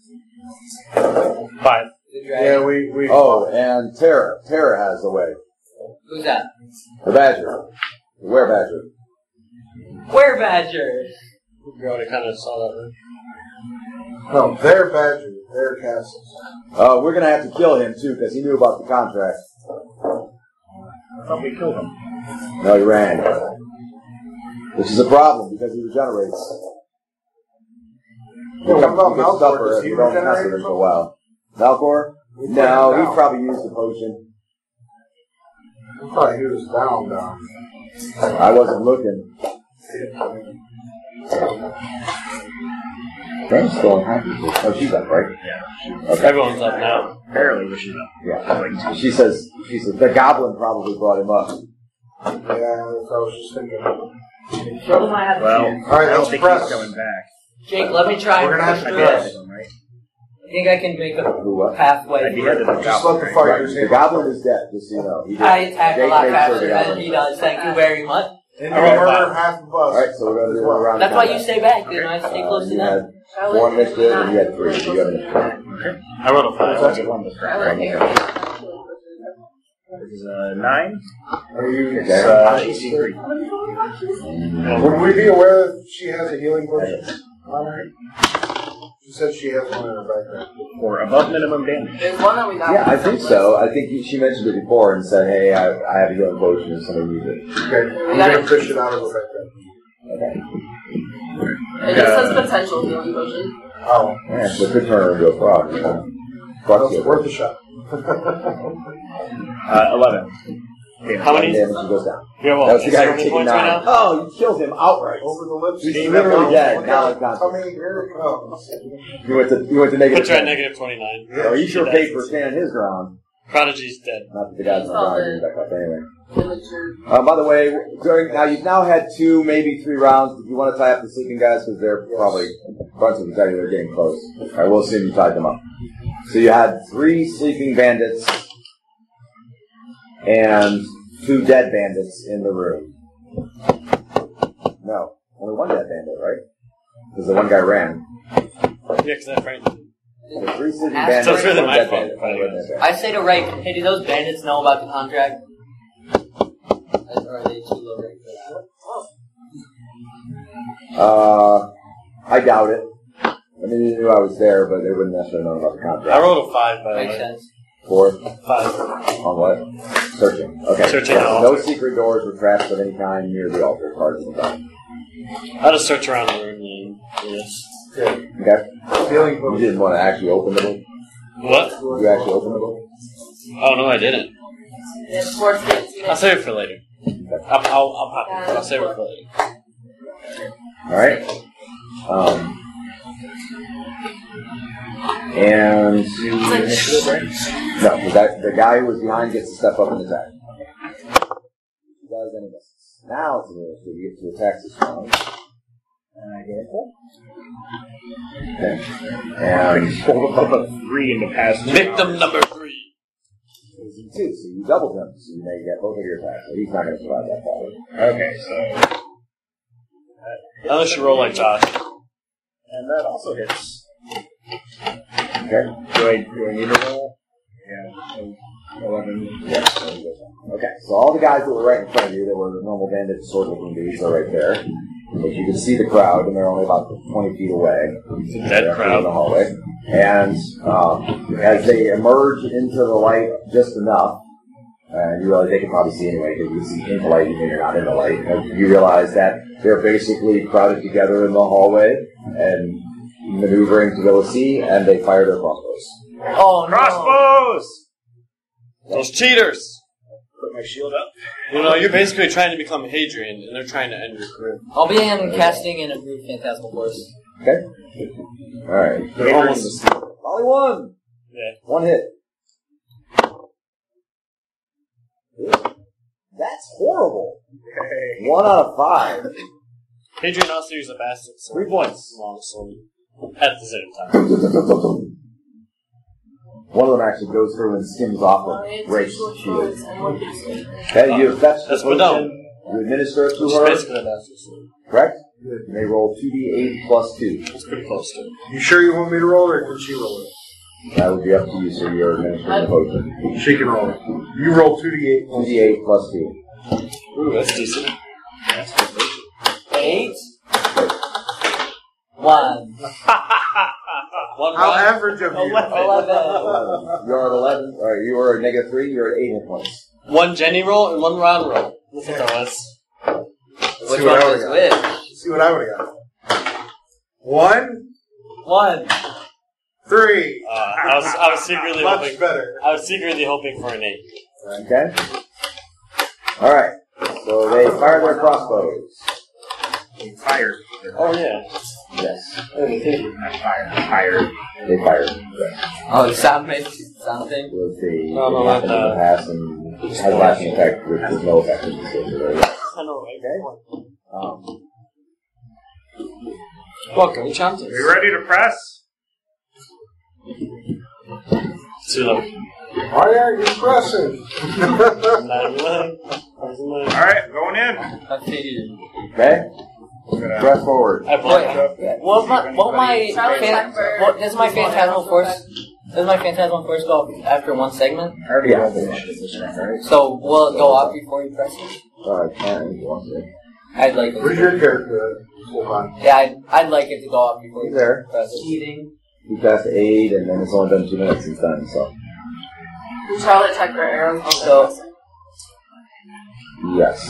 Five. Yeah, we... we Oh, and Tara. Tara has a way. Who's that? The Badger. The Were-Badger. Where Badger? We already kind of saw that, right? No, they're Badger. They're castles. Uh, we're going to have to kill him, too, because he knew about the contract. I thought we killed him. No, he ran. Which is a problem, because he regenerates. Yeah, what about He gets Malfoy? tougher Does if he you don't regenerate mess with or him for a while. Malfoy? We put No, him he down. probably used the potion. I thought he was down, down. I wasn't looking. Ben's still unhappy. Oh, she's up, right? Yeah. Okay. Everyone's up now. Apparently, but she's up. Yeah. She says, she says, the goblin probably brought him up. Yeah, that's what I was just thinking. Well, All right, I don't let's think press. he's coming back. Jake, let me try We're and gonna push have to through press. this. Right? I think I can make a Who what? pathway I'd be through headed it. to Just let the Right. fighters The in. goblin is dead, just so you know. He did. I attack a Jake lot made sure faster the than goblin he was does. Thank you very much. And All you right, murder bye. half of us. Alright, so we're going to do a round That's of why you combat. stay back, then I stay Uh, close to you them. had four initiative and you had three. So you got an initiative. Okay. I rolled a five. That's a one. One initiative. This is a nine. Are you... It's uh, A C three. Would we be aware that she has a healing potion on her? She said she has one in her backpack. For above minimum damage. There's one that we got. Yeah, I think so. I think he- she mentioned it before and said, hey, I, I have a healing potion and somebody needs it. Okay, we're going to fish it out of her backpack. Okay. It just says potential healing potion. Oh. Yeah, so it could turn her into a frog. You know? Fuck Well, you. it's worth a shot. Uh, eleven. How many? Damage goes down. Yeah, well, That was the guy who zero kicked points nine. right now? Oh, you killed him outright. Over the lips. He's literally dead. Now in Tell contact. me, here it comes. You went to you went to negative. Puts her at ten. negative twenty-nine. So he sure paid for standing his ground. Prodigy's dead. Not that the guy's not going back up anyway. Villager. Uh, by the way, during now you've now had two, maybe three rounds. If you want to tie up the sleeping guys, because they're probably bunch of them tell you they're getting close. All right, we'll assume you tied them up. So you had three sleeping bandits and two dead bandits in the room. No, only one dead bandit, right? Because the one guy ran. Yeah, because that frightened him. So three sleeping Ask bandits, So it's really one my dead fault, bandit. probably. One dead bandit. I say to Ray, hey, do those bandits know about the contract? Or are they too low rate for that? Uh, I doubt it. I mean, they knew I was there, but they wouldn't necessarily know about the contract. I rolled a five, by the Makes way. sense. Four Five. on what? Searching. Okay. Searching Yeah, the no altar. secret doors or traps of any kind near the altar. Cards and stuff. I'll just search around the room and yes. Okay. Healing You potion. didn't want to actually open the book. What? You actually opened the book. Oh, no, I didn't. It's four sixteen. I'll save it for later. I'll, I'll, I'll pop it. I'll save it for later. All right. Um, and no, the guy, the guy who was behind gets to step up and attack. He does any misses. Now it's an initiative. You get to attack this round. And I get it. Okay. And pull up a three in the past. Victim number three. Easy two, so you doubled him, so you may get both of your attacks. So he's not going to survive that fall. Okay, so. Unless you roll like Josh. And that also hits. Okay. Do I, do I need to roll? Yeah. eleven. Yeah. Okay, so all the guys that were right in front of you, that were the normal bandit sword looking dudes, are right there. But you can see the crowd, and they're only about twenty feet away. It's a dead crowd. In the hallway. And um, as they emerge into the light just enough, and you realize they can probably see anyway, because you see in the light, even if you're not in the light, and you realize that they're basically crowded together in the hallway and maneuvering to go see, and they fire their crossbows. Oh, no. Crossbows! Those cheaters! Put my shield up. You know, you're basically trying to become Hadrian, and they're trying to end your career. I'll be um, casting an improved Phantasmal Force. Okay. Alright. They're almost a steal. Only one! Yeah. One hit. That's horrible. Hey. One out of five. Hadrian also used a bastard sword. Three points. Long sword. At the same time. One of them actually goes through and skims off of Ray's shield. Okay, you fetch the That's Madonna. potion, you administer it to Which her, is basically a bastard sword. correct? You may roll two d eight plus two. It's pretty close to it. You sure you want me to roll it, or can she roll it? That would be up to you, so you're administering the potion. She can roll it. You roll two d eight. two d eight plus two. Ooh, that's decent. Eight. One. One How round. average of you? Eleven. You're at eleven, or you are at negative three, you're at eight hit points. One Jenny roll and one round roll. That's what that was. Which See one what I was would've got. which? See what I would have got. One, One. three. Uh, I was I was secretly Much hoping better. I was secretly hoping for an eight. Okay? Alright, so they fire their crossbows. He fired. Oh yeah. Yes, Not fired. Fired. they fired. Oh, sound made something. With the No, no, happened not in the past and has lasting effect, which was no effect in the situation. I know, right? Um, Welcome, champions. Are you ready to press? Too low. Why aren't you pressing? Alright, going in. I figured. okay? Press forward. I blocked up. Wait, what my, what my, fan, what, does my Phantasmal Force, does my Phantasmal Force go after one segment? I already Yeah. rolled the initiative this round, right? So, will it go off before you press it? Uh, can if you want to. I'd like it. Where's your character? Hold on. Yeah, I'd, I'd like it to go off before you He's there. press it. Eating. You passed eight, and then it's only been two minutes since then, so. Charlotte Tucker arrows. So, Yes.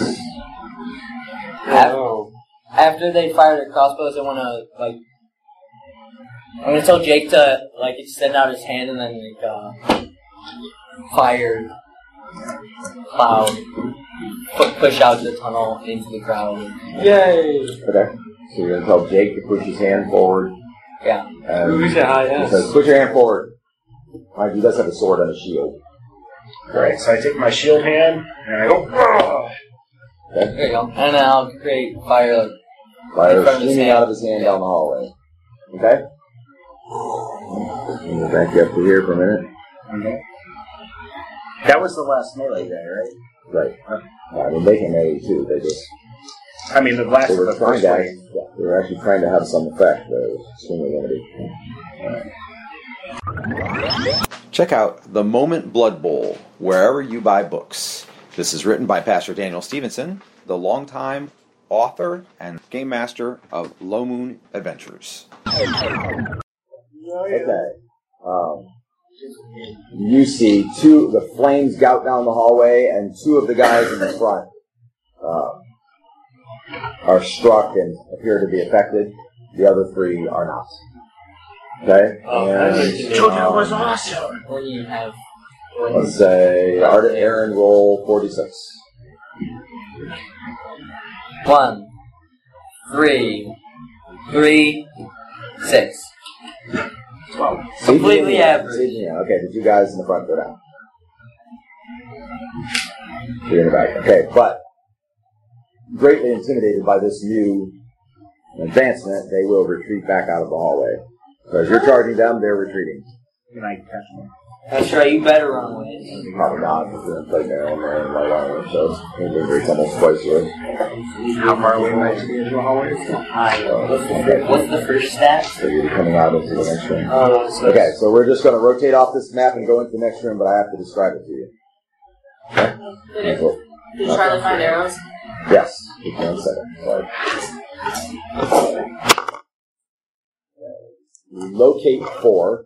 Oh. after they fire their crossbows, I want to, like, I'm going to tell Jake to, like, extend out his hand and then, like, uh, fire cloud, pu- push out the tunnel into the crowd. Yay! Okay. So you're going to tell Jake to push his hand forward. Yeah. And Ooh, yeah, hi, yes. he says, put your hand forward. Mind you, he does have a sword and a shield. Alright, so I take my shield hand, and I go, "Ugh." Okay? There you go. And then I'll create fire, like, Fire in front of his streaming hand. out of his hand down the hallway. Okay? I'm going to back you up to here for a minute. Okay. That was the last melee guy, right? Right. I mean, they can melee too. They just, I mean, the last they of were the trying first to, wave. yeah, they were actually trying to have some effect, but it was extremely limited. Check out The Moment Blood Bowl wherever you buy books. This is written by Pastor Daniel Stevenson, the longtime author and game master of Low Moon Adventures. Okay. Um, you see two, the flames gout down the hallway, and two of the guys in the front uh, are struck and appear to be affected. The other three are not. Okay? Oh, and, Dude, that um, was awesome. what do you have? let's say, Art Aaron roll forty-six. One. three, three, six. Twelve. Completely average. Yeah, okay, the two guys in the front go down. You're in the back. Okay, but greatly intimidated by this new advancement, they will retreat back out of the hallway. So as you're charging them, they're retreating. Can I catch them? That's right, you better run away. Probably not, because they're going to play Maryland and light on it, so it's almost twice away. How far away might you be into the hallway? Uh, what's the first stat? So you're coming out into the next room. Oh, no, Okay, so we're just going to rotate off this map and go into the next room, but I have to describe it to you. Okay? Did it, did you try to find arrows? Yes. Give me one second. Sorry. We locate four.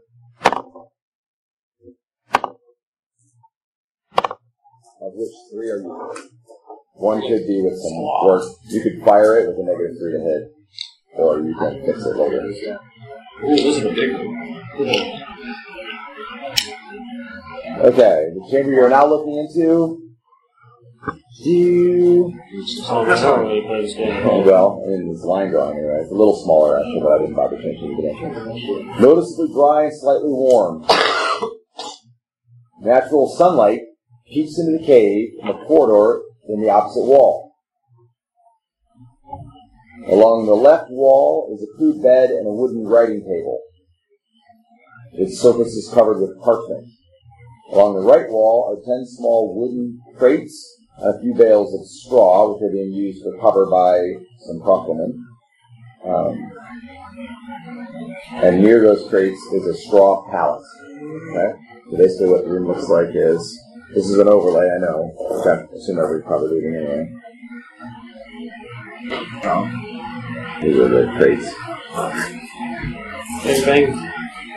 Of which three are you? One should be with some work. You could fire it with a negative three to hit, or you can fix it later. Ooh, this is a big one. Okay, the chamber you're now looking into. You. Oh, well, in this line drawing anyway. It's a little smaller actually, but I didn't bother changing the dimension. Noticeably dry and slightly warm. Natural sunlight peeks into the cave from a corridor in the opposite wall. Along the left wall is a crude bed and a wooden writing table. Its surface is covered with parchment. Along the right wall are ten small wooden crates and a few bales of straw, which are being used for cover by some crossbowmen. Um, and near those crates is a straw pallet. Okay? So basically what the room looks like is, this is an overlay, I know, which I assume everybody's probably reading anyway. These are the crates. Anything?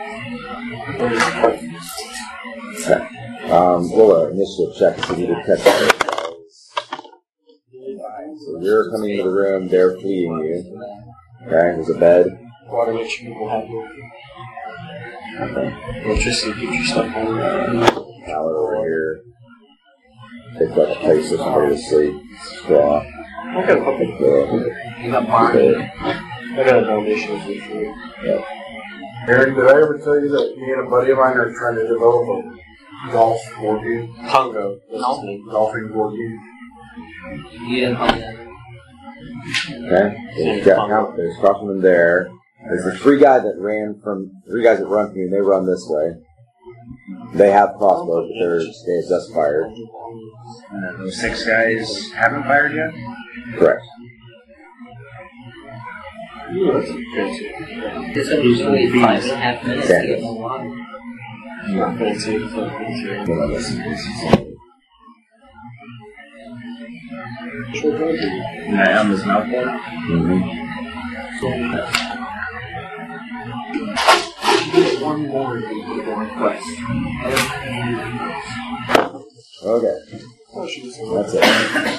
Okay. Um, roll an initiative check to see if you can catch that. So you're coming into the room, they're fleeing you. Okay, there's a bed. Water makes sure people have your Okay. electricity, keep your stuff on. Pallet over here. They've got a place for somebody to sleep. Straw. I got a puppy. You got Barney. I got a foundation for you. Yep. Aaron, did I ever tell you that me and a buddy of mine are trying to develop a golf board game? Congo. No. Golfing board game. You didn't tell me that. Okay. There's got count. There's Crossman there. There's the three guys that ran from three guys that run from you. They run this way. They have crossbows, but they're they have just fired. And those six guys haven't fired yet? Correct. This will usually five and a half minutes to get more water. Not going to take it for Hold on, listen. Yeah, on this mouth board. Mm-hmm. One more request. Okay. That's it.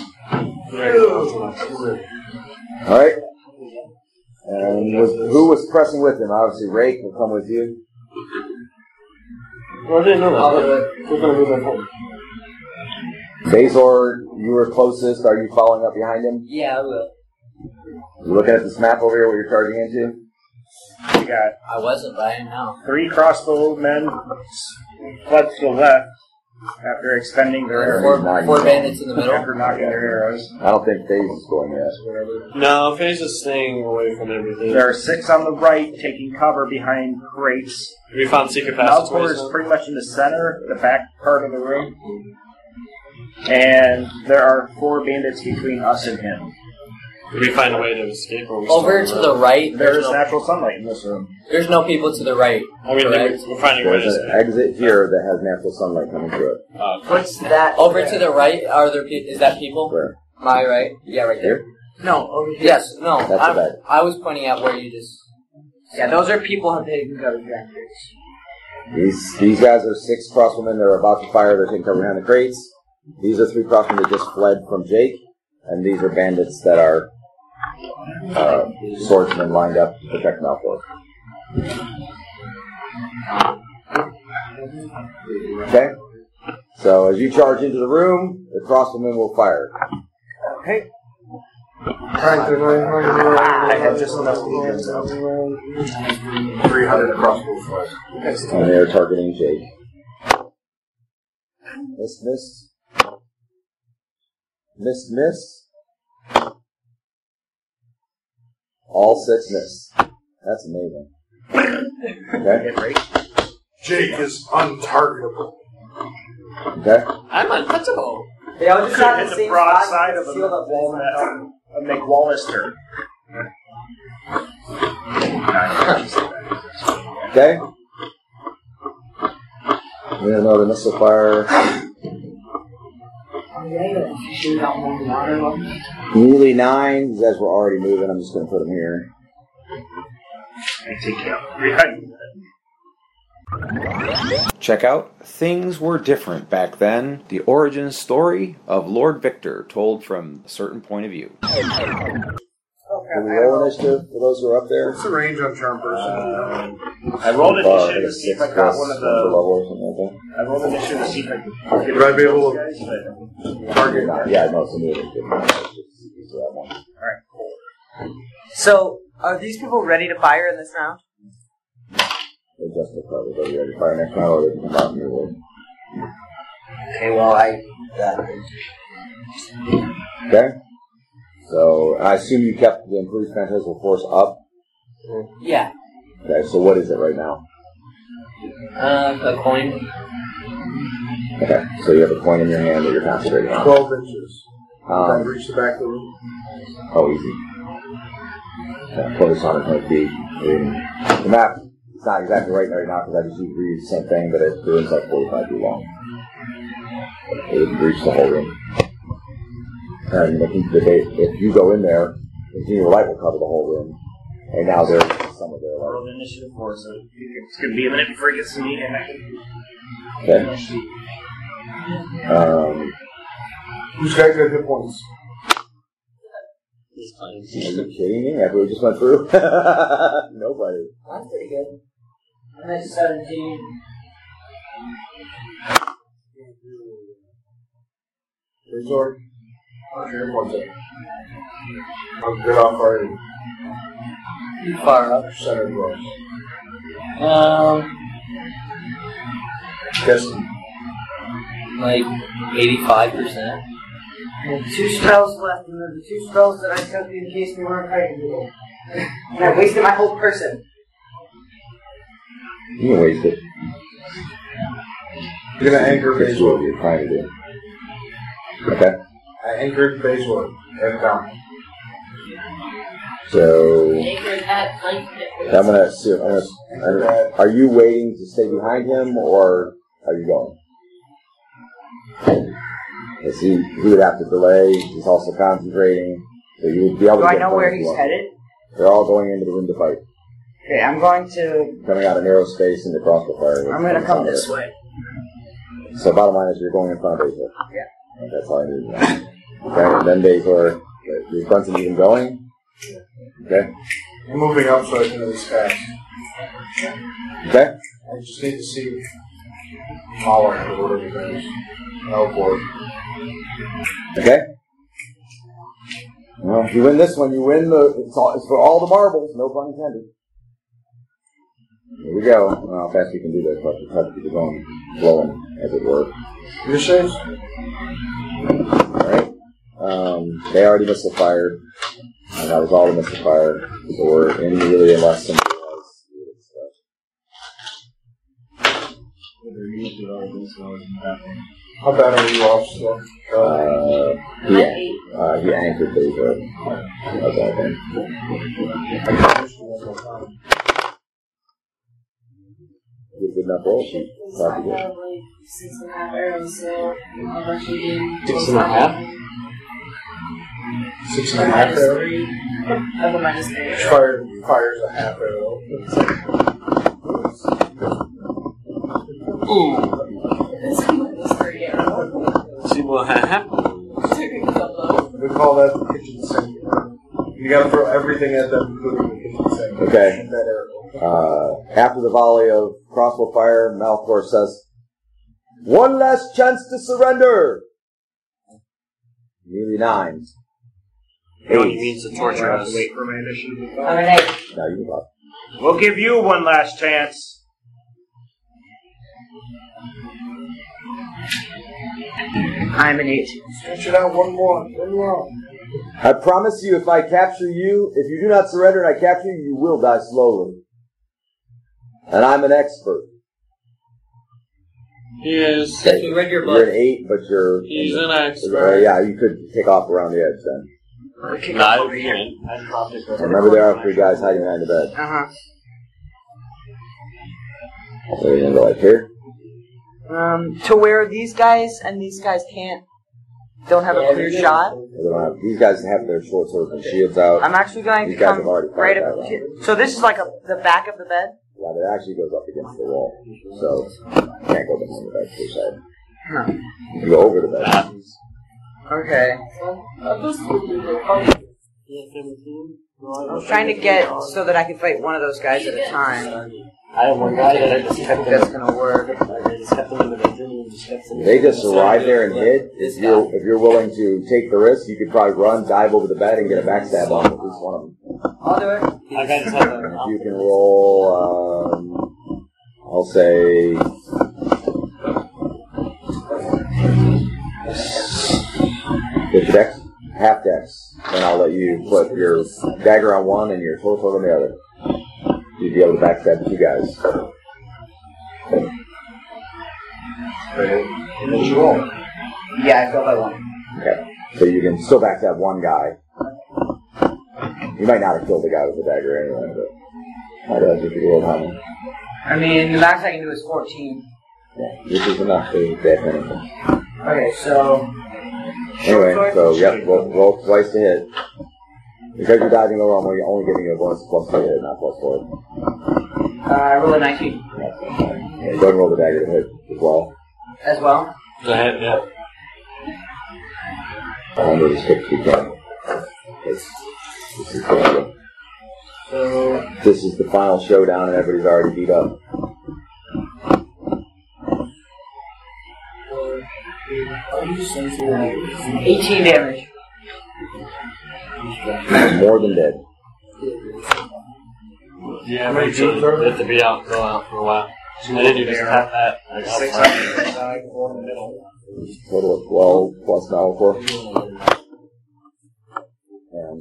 All right. And was, who was pressing with him? Obviously, Rake will come with you. Well, I didn't know that. We're going to move that forward. Bazor, you were closest. Are you following up behind him? Yeah, I will. You looking at this map over here where you're charging into? We got I wasn't, but I am now. three crossbow men fled to the left after expending their arrows. Four, four bandits in the middle. After knocking their arrows. I don't think Faze is going yet. No, Faze is staying away from everything. There are six on the right taking cover behind crates. We found secret Malcor passageways. is pretty much in the center, the back part of the room. And there are four bandits between us and him. Did we find a way to escape? Or we Over to the right, There's there's no, natural sunlight in this room. there's no people to the right. I mean, correct? we're finding a way to There's an escape. exit here that has natural sunlight coming through it. Uh, What's that? Over to the right, are there pe- is that people? Where? Am I right? Yeah, right there. Here? No, over here. Yes, no. That's I, a bed. I was pointing out where you just. Yeah, those are people who have taken cover behind crates. These these guys are six crosswomen. They're about to fire. They're taking cover behind the crates. These are three crossmen that just fled from Jake. And these are bandits that are uh, swordsmen lined up to protect Malcor. Okay? So as you charge into the room, the crosswomen will fire. Okay. I had just enough defense out. three hundred crossbow fire. And they're targeting Jake. Miss, miss. Miss, miss. All six miss. That's amazing. Okay. Jake is untargetable. Okay. I'm untouchable. They all just got Hit the the same broad spot, side of sealed up wall on top. a McWallace turn. Okay. We have another missile fire. Nearly nine. You guys were already moving. I'm just going to put them here. I take care of behind Check out Things Were Different Back Then, the origin story of Lord Victor told from a certain point of view. Can we roll initiative for those who are up there? What's the range on charm person? Uh, I rolled initiative to see if I got one of the. I rolled initiative to see if I could. Would I be able to target? Yeah, no, it's a new Alright, cool. So, are these people ready to fire in this round? They just look probably ready ready to fire next round, or they can come out and move in. Okay, well, I. Uh, Okay? So, I assume you kept the improved phantasmal force up? yeah. Okay, so what is it right now? Uh, a coin. Okay, so you have a coin in your hand that you're concentrating on. twelve inches. Um, Can I reach the back of the room? Oh, easy. Yeah, focus on it might be. In the map, it's not exactly right right now because I just read the same thing, but it, the room's like forty-five feet long. It would reach the whole room. And if you, if you go in there, your light will cover the whole room. And now there's some of their I light. rolled initiative four, so it's going to be a minute before it gets to me, and I can. Okay. Um, Who's got good hit points? He's fine. Are you kidding me? After we just went through? Nobody. That's pretty good. I'm at seventeen. Resort. How's your hit points at? I'm good off already. You far up. Center close. Um, Guessing. like eighty-five percent. Two spells left, and the two spells that I took in case we weren't fighting people. And I wasted my whole person. You can waste it. You're going to anchor That's base what wood. you're trying to do. Okay. I anchored base wood. And down. So, Anchored at like I'm gonna assume. I'm gonna, I'm gonna, are you waiting to stay behind him, or are you going? Because he, he would have to delay. He's also concentrating, so you would be able Do to. I get know in where front if he's you want. headed? They're all going into the room to fight, Okay, I'm going to. coming out of narrow space into crossbow fire. I'm going to come this way. So, bottom line is, you're going in front of Basil. Yeah. That's all I need to know. Okay, and then Basil, is Bunsen even going? Okay. I'm moving up so I can at least pass. Okay. I just need to see Mahler or whatever that is. No board. Okay. Well, if you win this one, you win the. It's, all, it's for all the marbles. No pun intended. Here we go. I don't know how fast we can do this, but we'll try to keep it going, flowing, as it were. Your saves? All right. Um, they already missile fired. And that was all the missile fire. So we're in really in less than. How bad are you off still? Uh, he, uh, he anchored pretty good. How's that then? Good enough roll. Probably good. six and a half arrows, so I'll let you do Six and a half? Six and a half arrows? I have a minus three. Each fire fires a half arrow. It's a minus three arrow. See what happened. We call that the kitchen sink. You gotta throw everything at them, including the kitchen sink. Okay. Shoot that arrow. Uh, after the volley of crossbow fire, Malcor says, "One last chance to surrender." Nearly nine. He only means to torture us. Wait for Amanda. She can I'm an eight. Now you can talk. We'll give you one last chance. I'm an eight. Stretch it out one more. One more. I promise you, if I capture you, if you do not surrender and I capture you, you will die slowly. And I'm an expert. He is. Okay. You read your book. You're an eight, but you're... He's an Uh, expert. yeah, you could take off around the edge then. No, I didn't. I dropped it. And remember, there are three guys hiding behind the bed. Uh-huh. So you're going to go like here? Um, to where these guys and these guys can't, don't have a clear shot. They don't have, these guys have their short swords and shields out. I'm actually going These to guys come have already right fired up. that round. So this is like a, the back of the bed? Yeah, that actually goes up against the wall. So, you can't go behind the bed per se. Huh. You can go over the bed. Okay. I was trying to get so that I could fight one of those guys at a time. I have one guy that I just kept That's gonna work. I just kept him in the bedroom and just kept him. They just arrived there and hid. If you're, if you're willing to take the risk, you could probably run, dive over the bed, and get a backstab on at least one of them. I'll do it. I got just had And if you can roll, um, I'll say, fifty dex, half dex, then I'll let you put your dagger on one and your sword on the other. You'd be able to backstab the two guys. And then you roll. Yeah, I fell by one. Okay. So you can still backstab one guy. You might not have killed the guy with the dagger anyway, but how does if you roll how I mean, the max I can do is fourteen. Yeah, this is enough to death anything. Okay, so... Anyway, so yep, roll, roll twice to hit. Because you're diving lower, I'm only only giving you a bonus plus to hit, not plus four. Uh, I roll a nineteen. Yeah, go ahead and roll the dagger to hit as well. As well? Go ahead, yeah. Under the six you can. This is the, So... this is the final showdown and everybody's already beat up. eighteen damage. More than dead. Yeah, me too. You have to be out, go out for a while. And then you just tap that. Like, Six outside. on the side, four in the middle. Total of twelve plus now four. And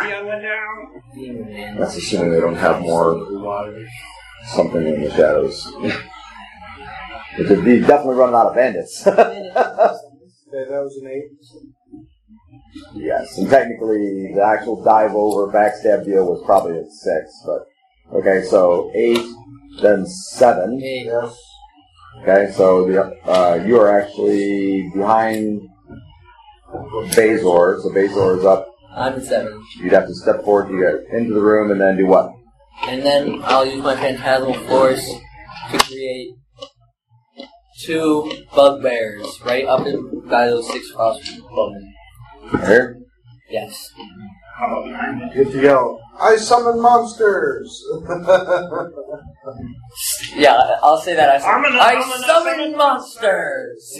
that's assuming they don't have more something in the shadows. Which would be definitely running out of bandits. Okay, that was an eight. Yes, and technically the actual dive over backstab deal was probably at six, but okay, so eight, then seven. Yes. Okay, so the uh, you are actually behind Bazor, so Bazor is up. I'm at seven. You'd have to step forward to get into the room and then do what? And then I'll use my phantasmal force to create two bugbears right up in by those six crossbows. Here? Yes. Get to yell, I summon monsters! Yeah, I- I'll say that. I, summon, I'm an- I I'm an- summon monsters!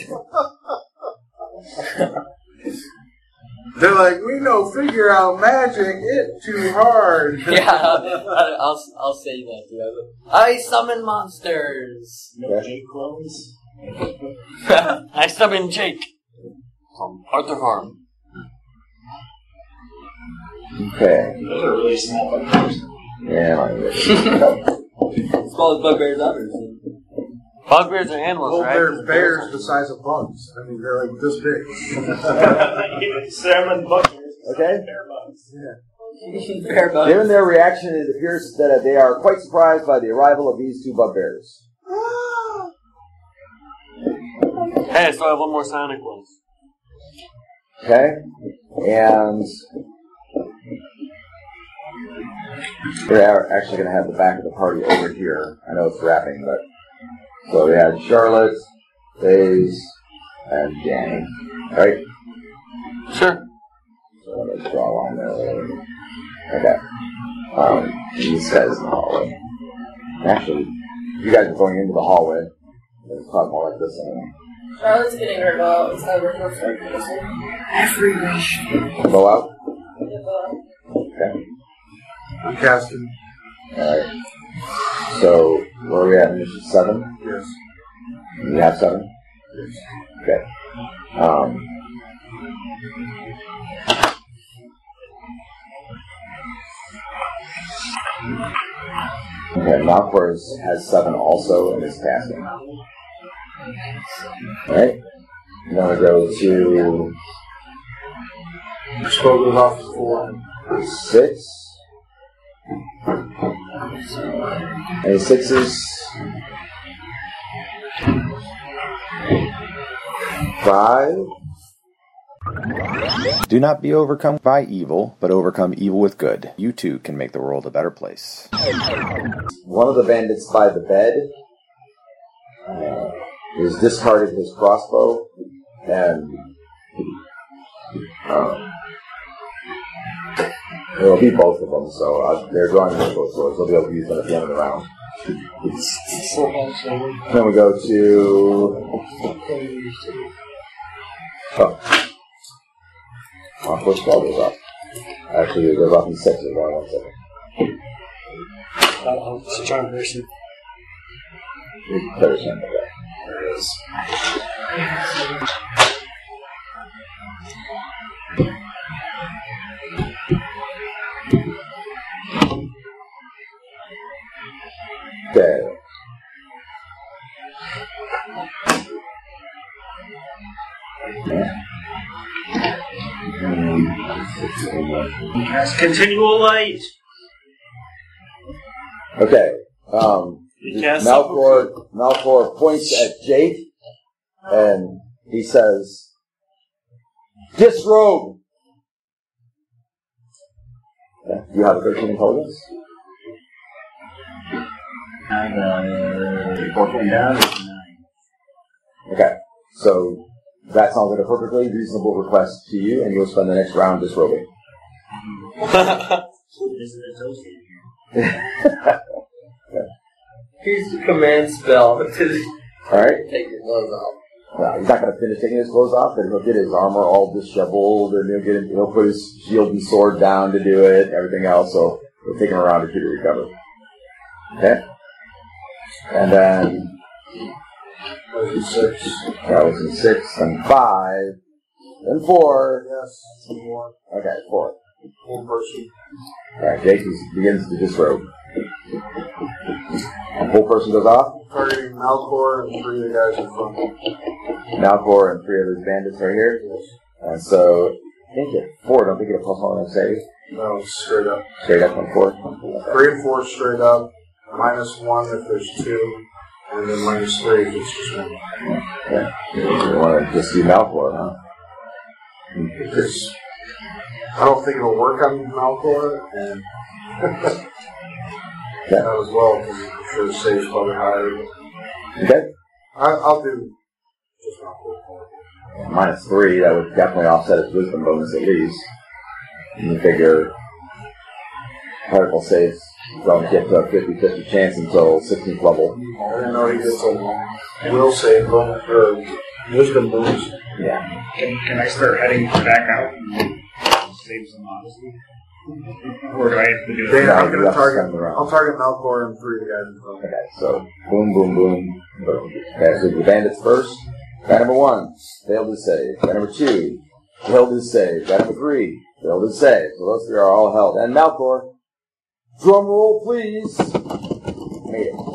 They're like, we know figure out magic, it too hard. Yeah, I'll, I'll, I'll say that together. I summon monsters! No Jake clones? I summon Jake from Arthur Harm. Okay. Those are really small bugbears. Yeah, I'm Smallest bugbears I've ever seen. Bugbears are animals, Well, right? they're bears the size of bugs. I mean, they're like this big. Salmon bugbears. Okay. Bear bugs. Bear bugs. Given their reaction, it appears that they are quite surprised by the arrival of these two bugbears. Hey, I still have one more Sonic one. Okay? And they're actually going to have the back of the party over here. I know it's wrapping, but... So we had Charlotte, FaZe, and Danny. Right? Sure. So let's draw a line there. Okay. Um, these guys in the hallway. Actually, you guys are going into the hallway. It's probably more like this anyway. Charlotte's getting her ball. It's not her first. Every wish. Go out? Yeah, but I'm casting. Alright. So, where are we at? Mission seven? Yes. You have seven? Yes. Okay. Um, okay, Malcor has seven also in his casting. Alright. I'm going to go to Spell goes off to four. six. Any sixes? Five. Do not be overcome by evil, but overcome evil with good. You too can make the world a better place. One of the bandits by the bed uh, is discarded his crossbow, and um, it'll be both of them, so uh, they're drawing their both swords. They'll be able to use them at the end of the round. Then we go to... Oh. Off which spell goes off? Actually, it goes off in six. Hold on one second. Uh, it's a charm person. Better send that. There it is. Okay. Cast continual light. Okay. Um, cast Malcor, Malcor points at Jake, and he says, "Disrobe." Okay. You have a thirteen intelligence. And uh, fourteen down. Okay. So that sounds like a perfectly reasonable request to you, and you'll spend the next round disrobing. Here's the command spell to Alright? take your clothes off. No, he's not going to finish taking his clothes off, but he'll get his armor all disheveled, and he'll get he'll put his shield and sword down to do it, and everything else, so it'll take him a round or two to recover. Okay? And then... That was in six. That was in six, and five, and four. Yes, four. Okay, four. One person. Alright, Jake is, begins to disrobe. A whole person goes off. Targeting Malcor and three of the guys in front. Malcor and three of his bandits are here. Yes. And so, I think at four, don't think it a plus one on save. No, straight up. Straight up on four. Three and four straight up. Minus one if there's two. And then minus three if it's just one. Okay. You want to just do Malcor, huh? It's, I don't think it'll work on Malcor, and Okay. that as well, because I'm sure the save's probably higher. Okay. I, I'll do just Malcor. Minus three, that would definitely offset his wisdom bonus at least. And you figure particle saves don't get to a fifty-fifty chance until sixteenth level. I didn't know he gets a will save bonus, or wisdom bonus. Yeah. Can, can I start heading back out and save some honesty? Or do I have to do Dana, it? I'm you going to have to target, spend the round. I'll target Malcor and three of the guys in front. Okay, so boom, boom, boom, boom. Okay, so the bandits first. Guy number one, failed his save. Guy number two, failed his save. Guy number three, failed his save. So those three are all held. And Malcor, drum roll, please. Made it.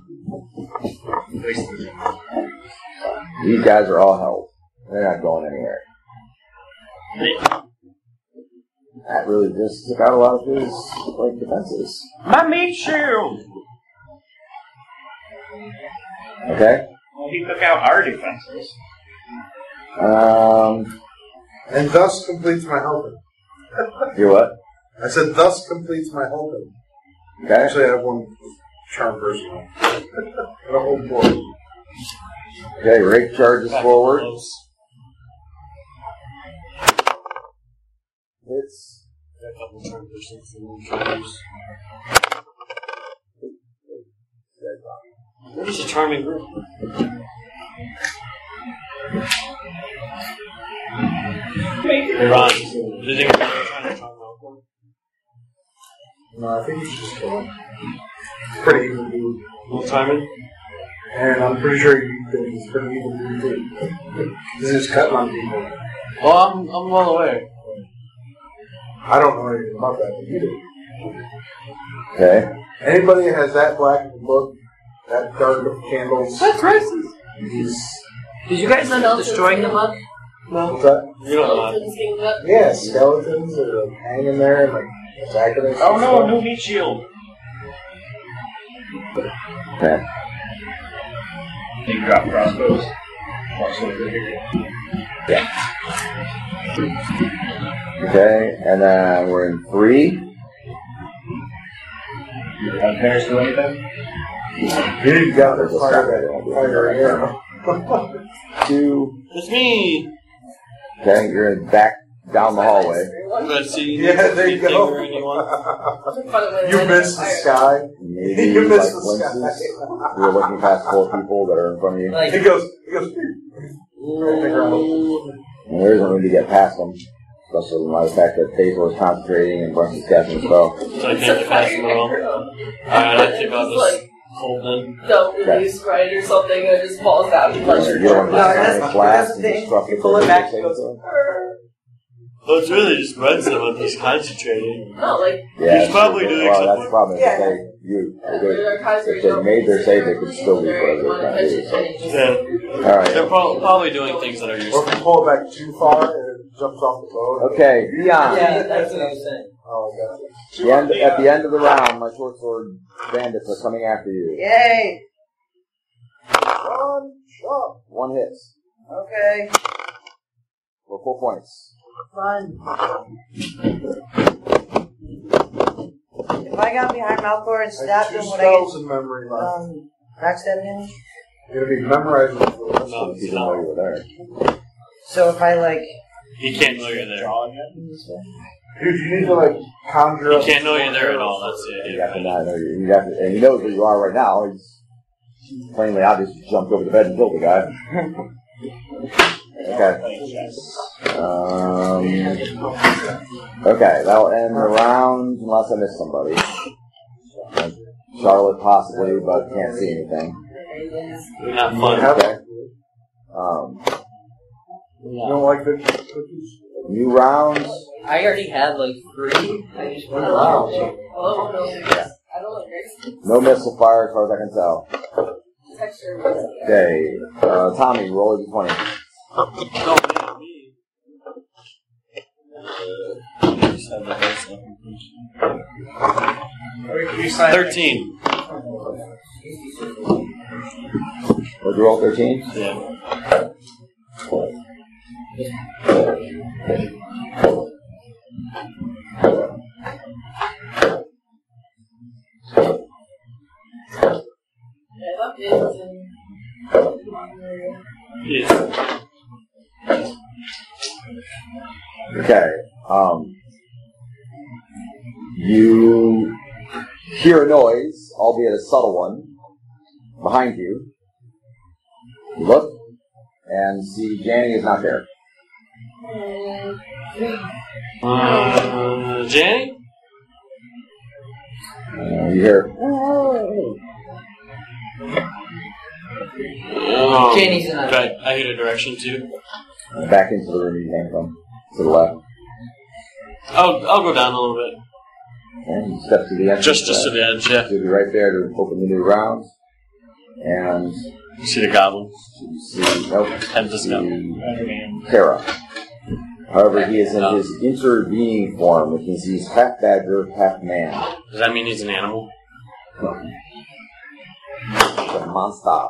These guys are all held. They're not going anywhere. That really just took out a lot of his like defenses. My meat shield! Okay. Well, he took out our defenses. Um. And thus completes my helping. You what? I said thus completes my helping. Okay. Actually, I have one charm person. And a whole board. Okay, Rake charges forward. Hits. Got a couple charm persons and charms. What is a charming group? Hey, Ron, do you think we're trying to charm Malcolm? No, I think you should just kill him. Pretty evil dude. What timing? And I'm pretty sure you think he's pretty evil dude too. He's just cutting on people. Well, I'm, I'm well aware. I don't know anything about that, but you do. Okay. Anybody that has that black of a book, that dark of candles. That's racist. He's. Did you guys end up destroying the book? No. What's that? You don't know. Skeletons came up. Yeah, skeletons that are hanging there and like attacking us. Oh no, no meat shield. Okay. You drop crossbows. Yeah. Okay, and then we're in three. Do parents do anything? You got the fire, fire arrow. Two. It's me. Okay, you're in back down the hallway. Let's see. Yeah, there you go. You missed the sky. Maybe You like missed the glimpses. sky. You're looking past four people that are in front of you. Like, He goes, he goes, right there, right. And there isn't room to get past them. Especially in light of the fact that Taser is concentrating and Brunch is casting a spell. So I can't get past them at all. Alright, I think I'll just hold them. Don't release right or something and it just falls down and punch You your don't want to just blast and disrupt You pull it back, it goes, Well, it's really just runs them if he's concentrating. No, like, Yeah, He's probably doing well, something. that's the problem. If Yeah. they, you, if they're they, concentrating if they on made their things save, that they could are still be there, where you they're wanna trying touch to it, do. So. and it just- Yeah. Alright. They're pro- probably doing things that are Or if useful. you pull it back too far, it jumps off the boat. Okay, Dion. yeah, that's what I was saying. Oh, gotcha. The end, at the end of the round, my short sword bandits are coming after you. Yay! Run, shot. One hit Okay, for four points. fun. If I got behind Malcor and I have stabbed two him, would I spells in memory get left. um, backstab damage? You're gonna be memorizing for the rest No, of You you didn't know you know. were there. So if I like, He can't know you're there. Dude, you need to like conjure He up. can't know you're there at all. That's the You idea. have to not know you. You have to, and he knows where you are right now. He's plainly obvious. You jumped over the bed and killed the guy. Okay. Um, okay, that'll end the round unless I miss somebody. Charlotte possibly, but can't see anything. They're not fun. Okay. Um, You don't like the cookies? new rounds. I already had like three. I just went around. Oh, no. I don't like grace. No missile fire as far as I can tell. Texture was Okay. Uh, Tommy, roll a d twenty. No, man, me. Uh, just have the dice up. Thirteen. Would you roll thirteen? Yeah. yeah, that is in Yeah. Okay. Um, you hear a noise, albeit a subtle one, behind you. You look and see Janny is not there. Uh, Jenny? Uh, you hear, Oh, Jenny's in a- right. I hit a direction too. back into the room you came from, to the left. I'll I'll go down a little bit. And you step to the edge. Just just to the edge, yeah. You'll be right there to open the new round. And You see the goblin. you see, nope, Head this you goblin. see Terra. However, he is in his intervening form, which means he's half badger, half man. Does that mean he's an animal? He's a monster.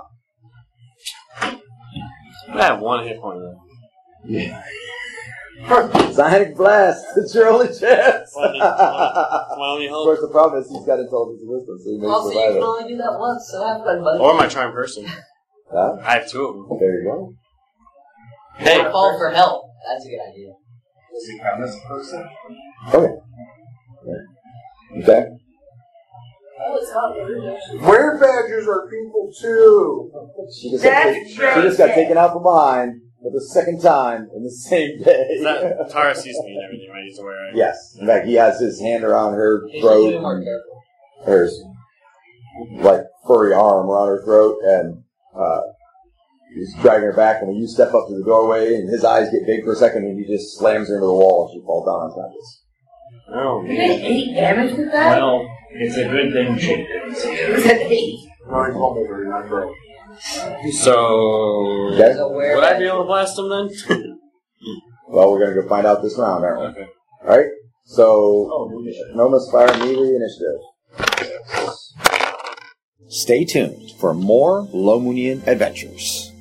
I have one hit point though. Yeah. Sonic Blast! It's your only chance! Why did- why- why only Of help? course, the problem is he's got intelligence and wisdom, so he may Also, you survive can it. only do that once, so have fun, buddy. Or my charm person. Huh? I have two of them. There you go. Hey, Or call for help. That's a good idea. Does he count as a person? Okay. Okay. Oh, it's not very Were badgers are people too. She just, got, That's ta- she just got right. taken out from behind for the second time in the same day. Is that Tara sees me and everything, right? He's aware. Right? Yes. In fact, he has his hand around her throat. And her like furry arm around her throat, and uh, he's dragging her back. And when you step up to the doorway, and his eyes get big for a second, and he just slams her into the wall, and she falls down on top of us. Oh, You did eight damage with that? well, it's a good thing she did. It said eight. Already told me we're not broke. So, Okay? would I be able to blast him then? Well, we're going to go find out this round, aren't we? Okay. All right? So, Noma's Fire Melee Initiative. Stay tuned for more Lomunian adventures.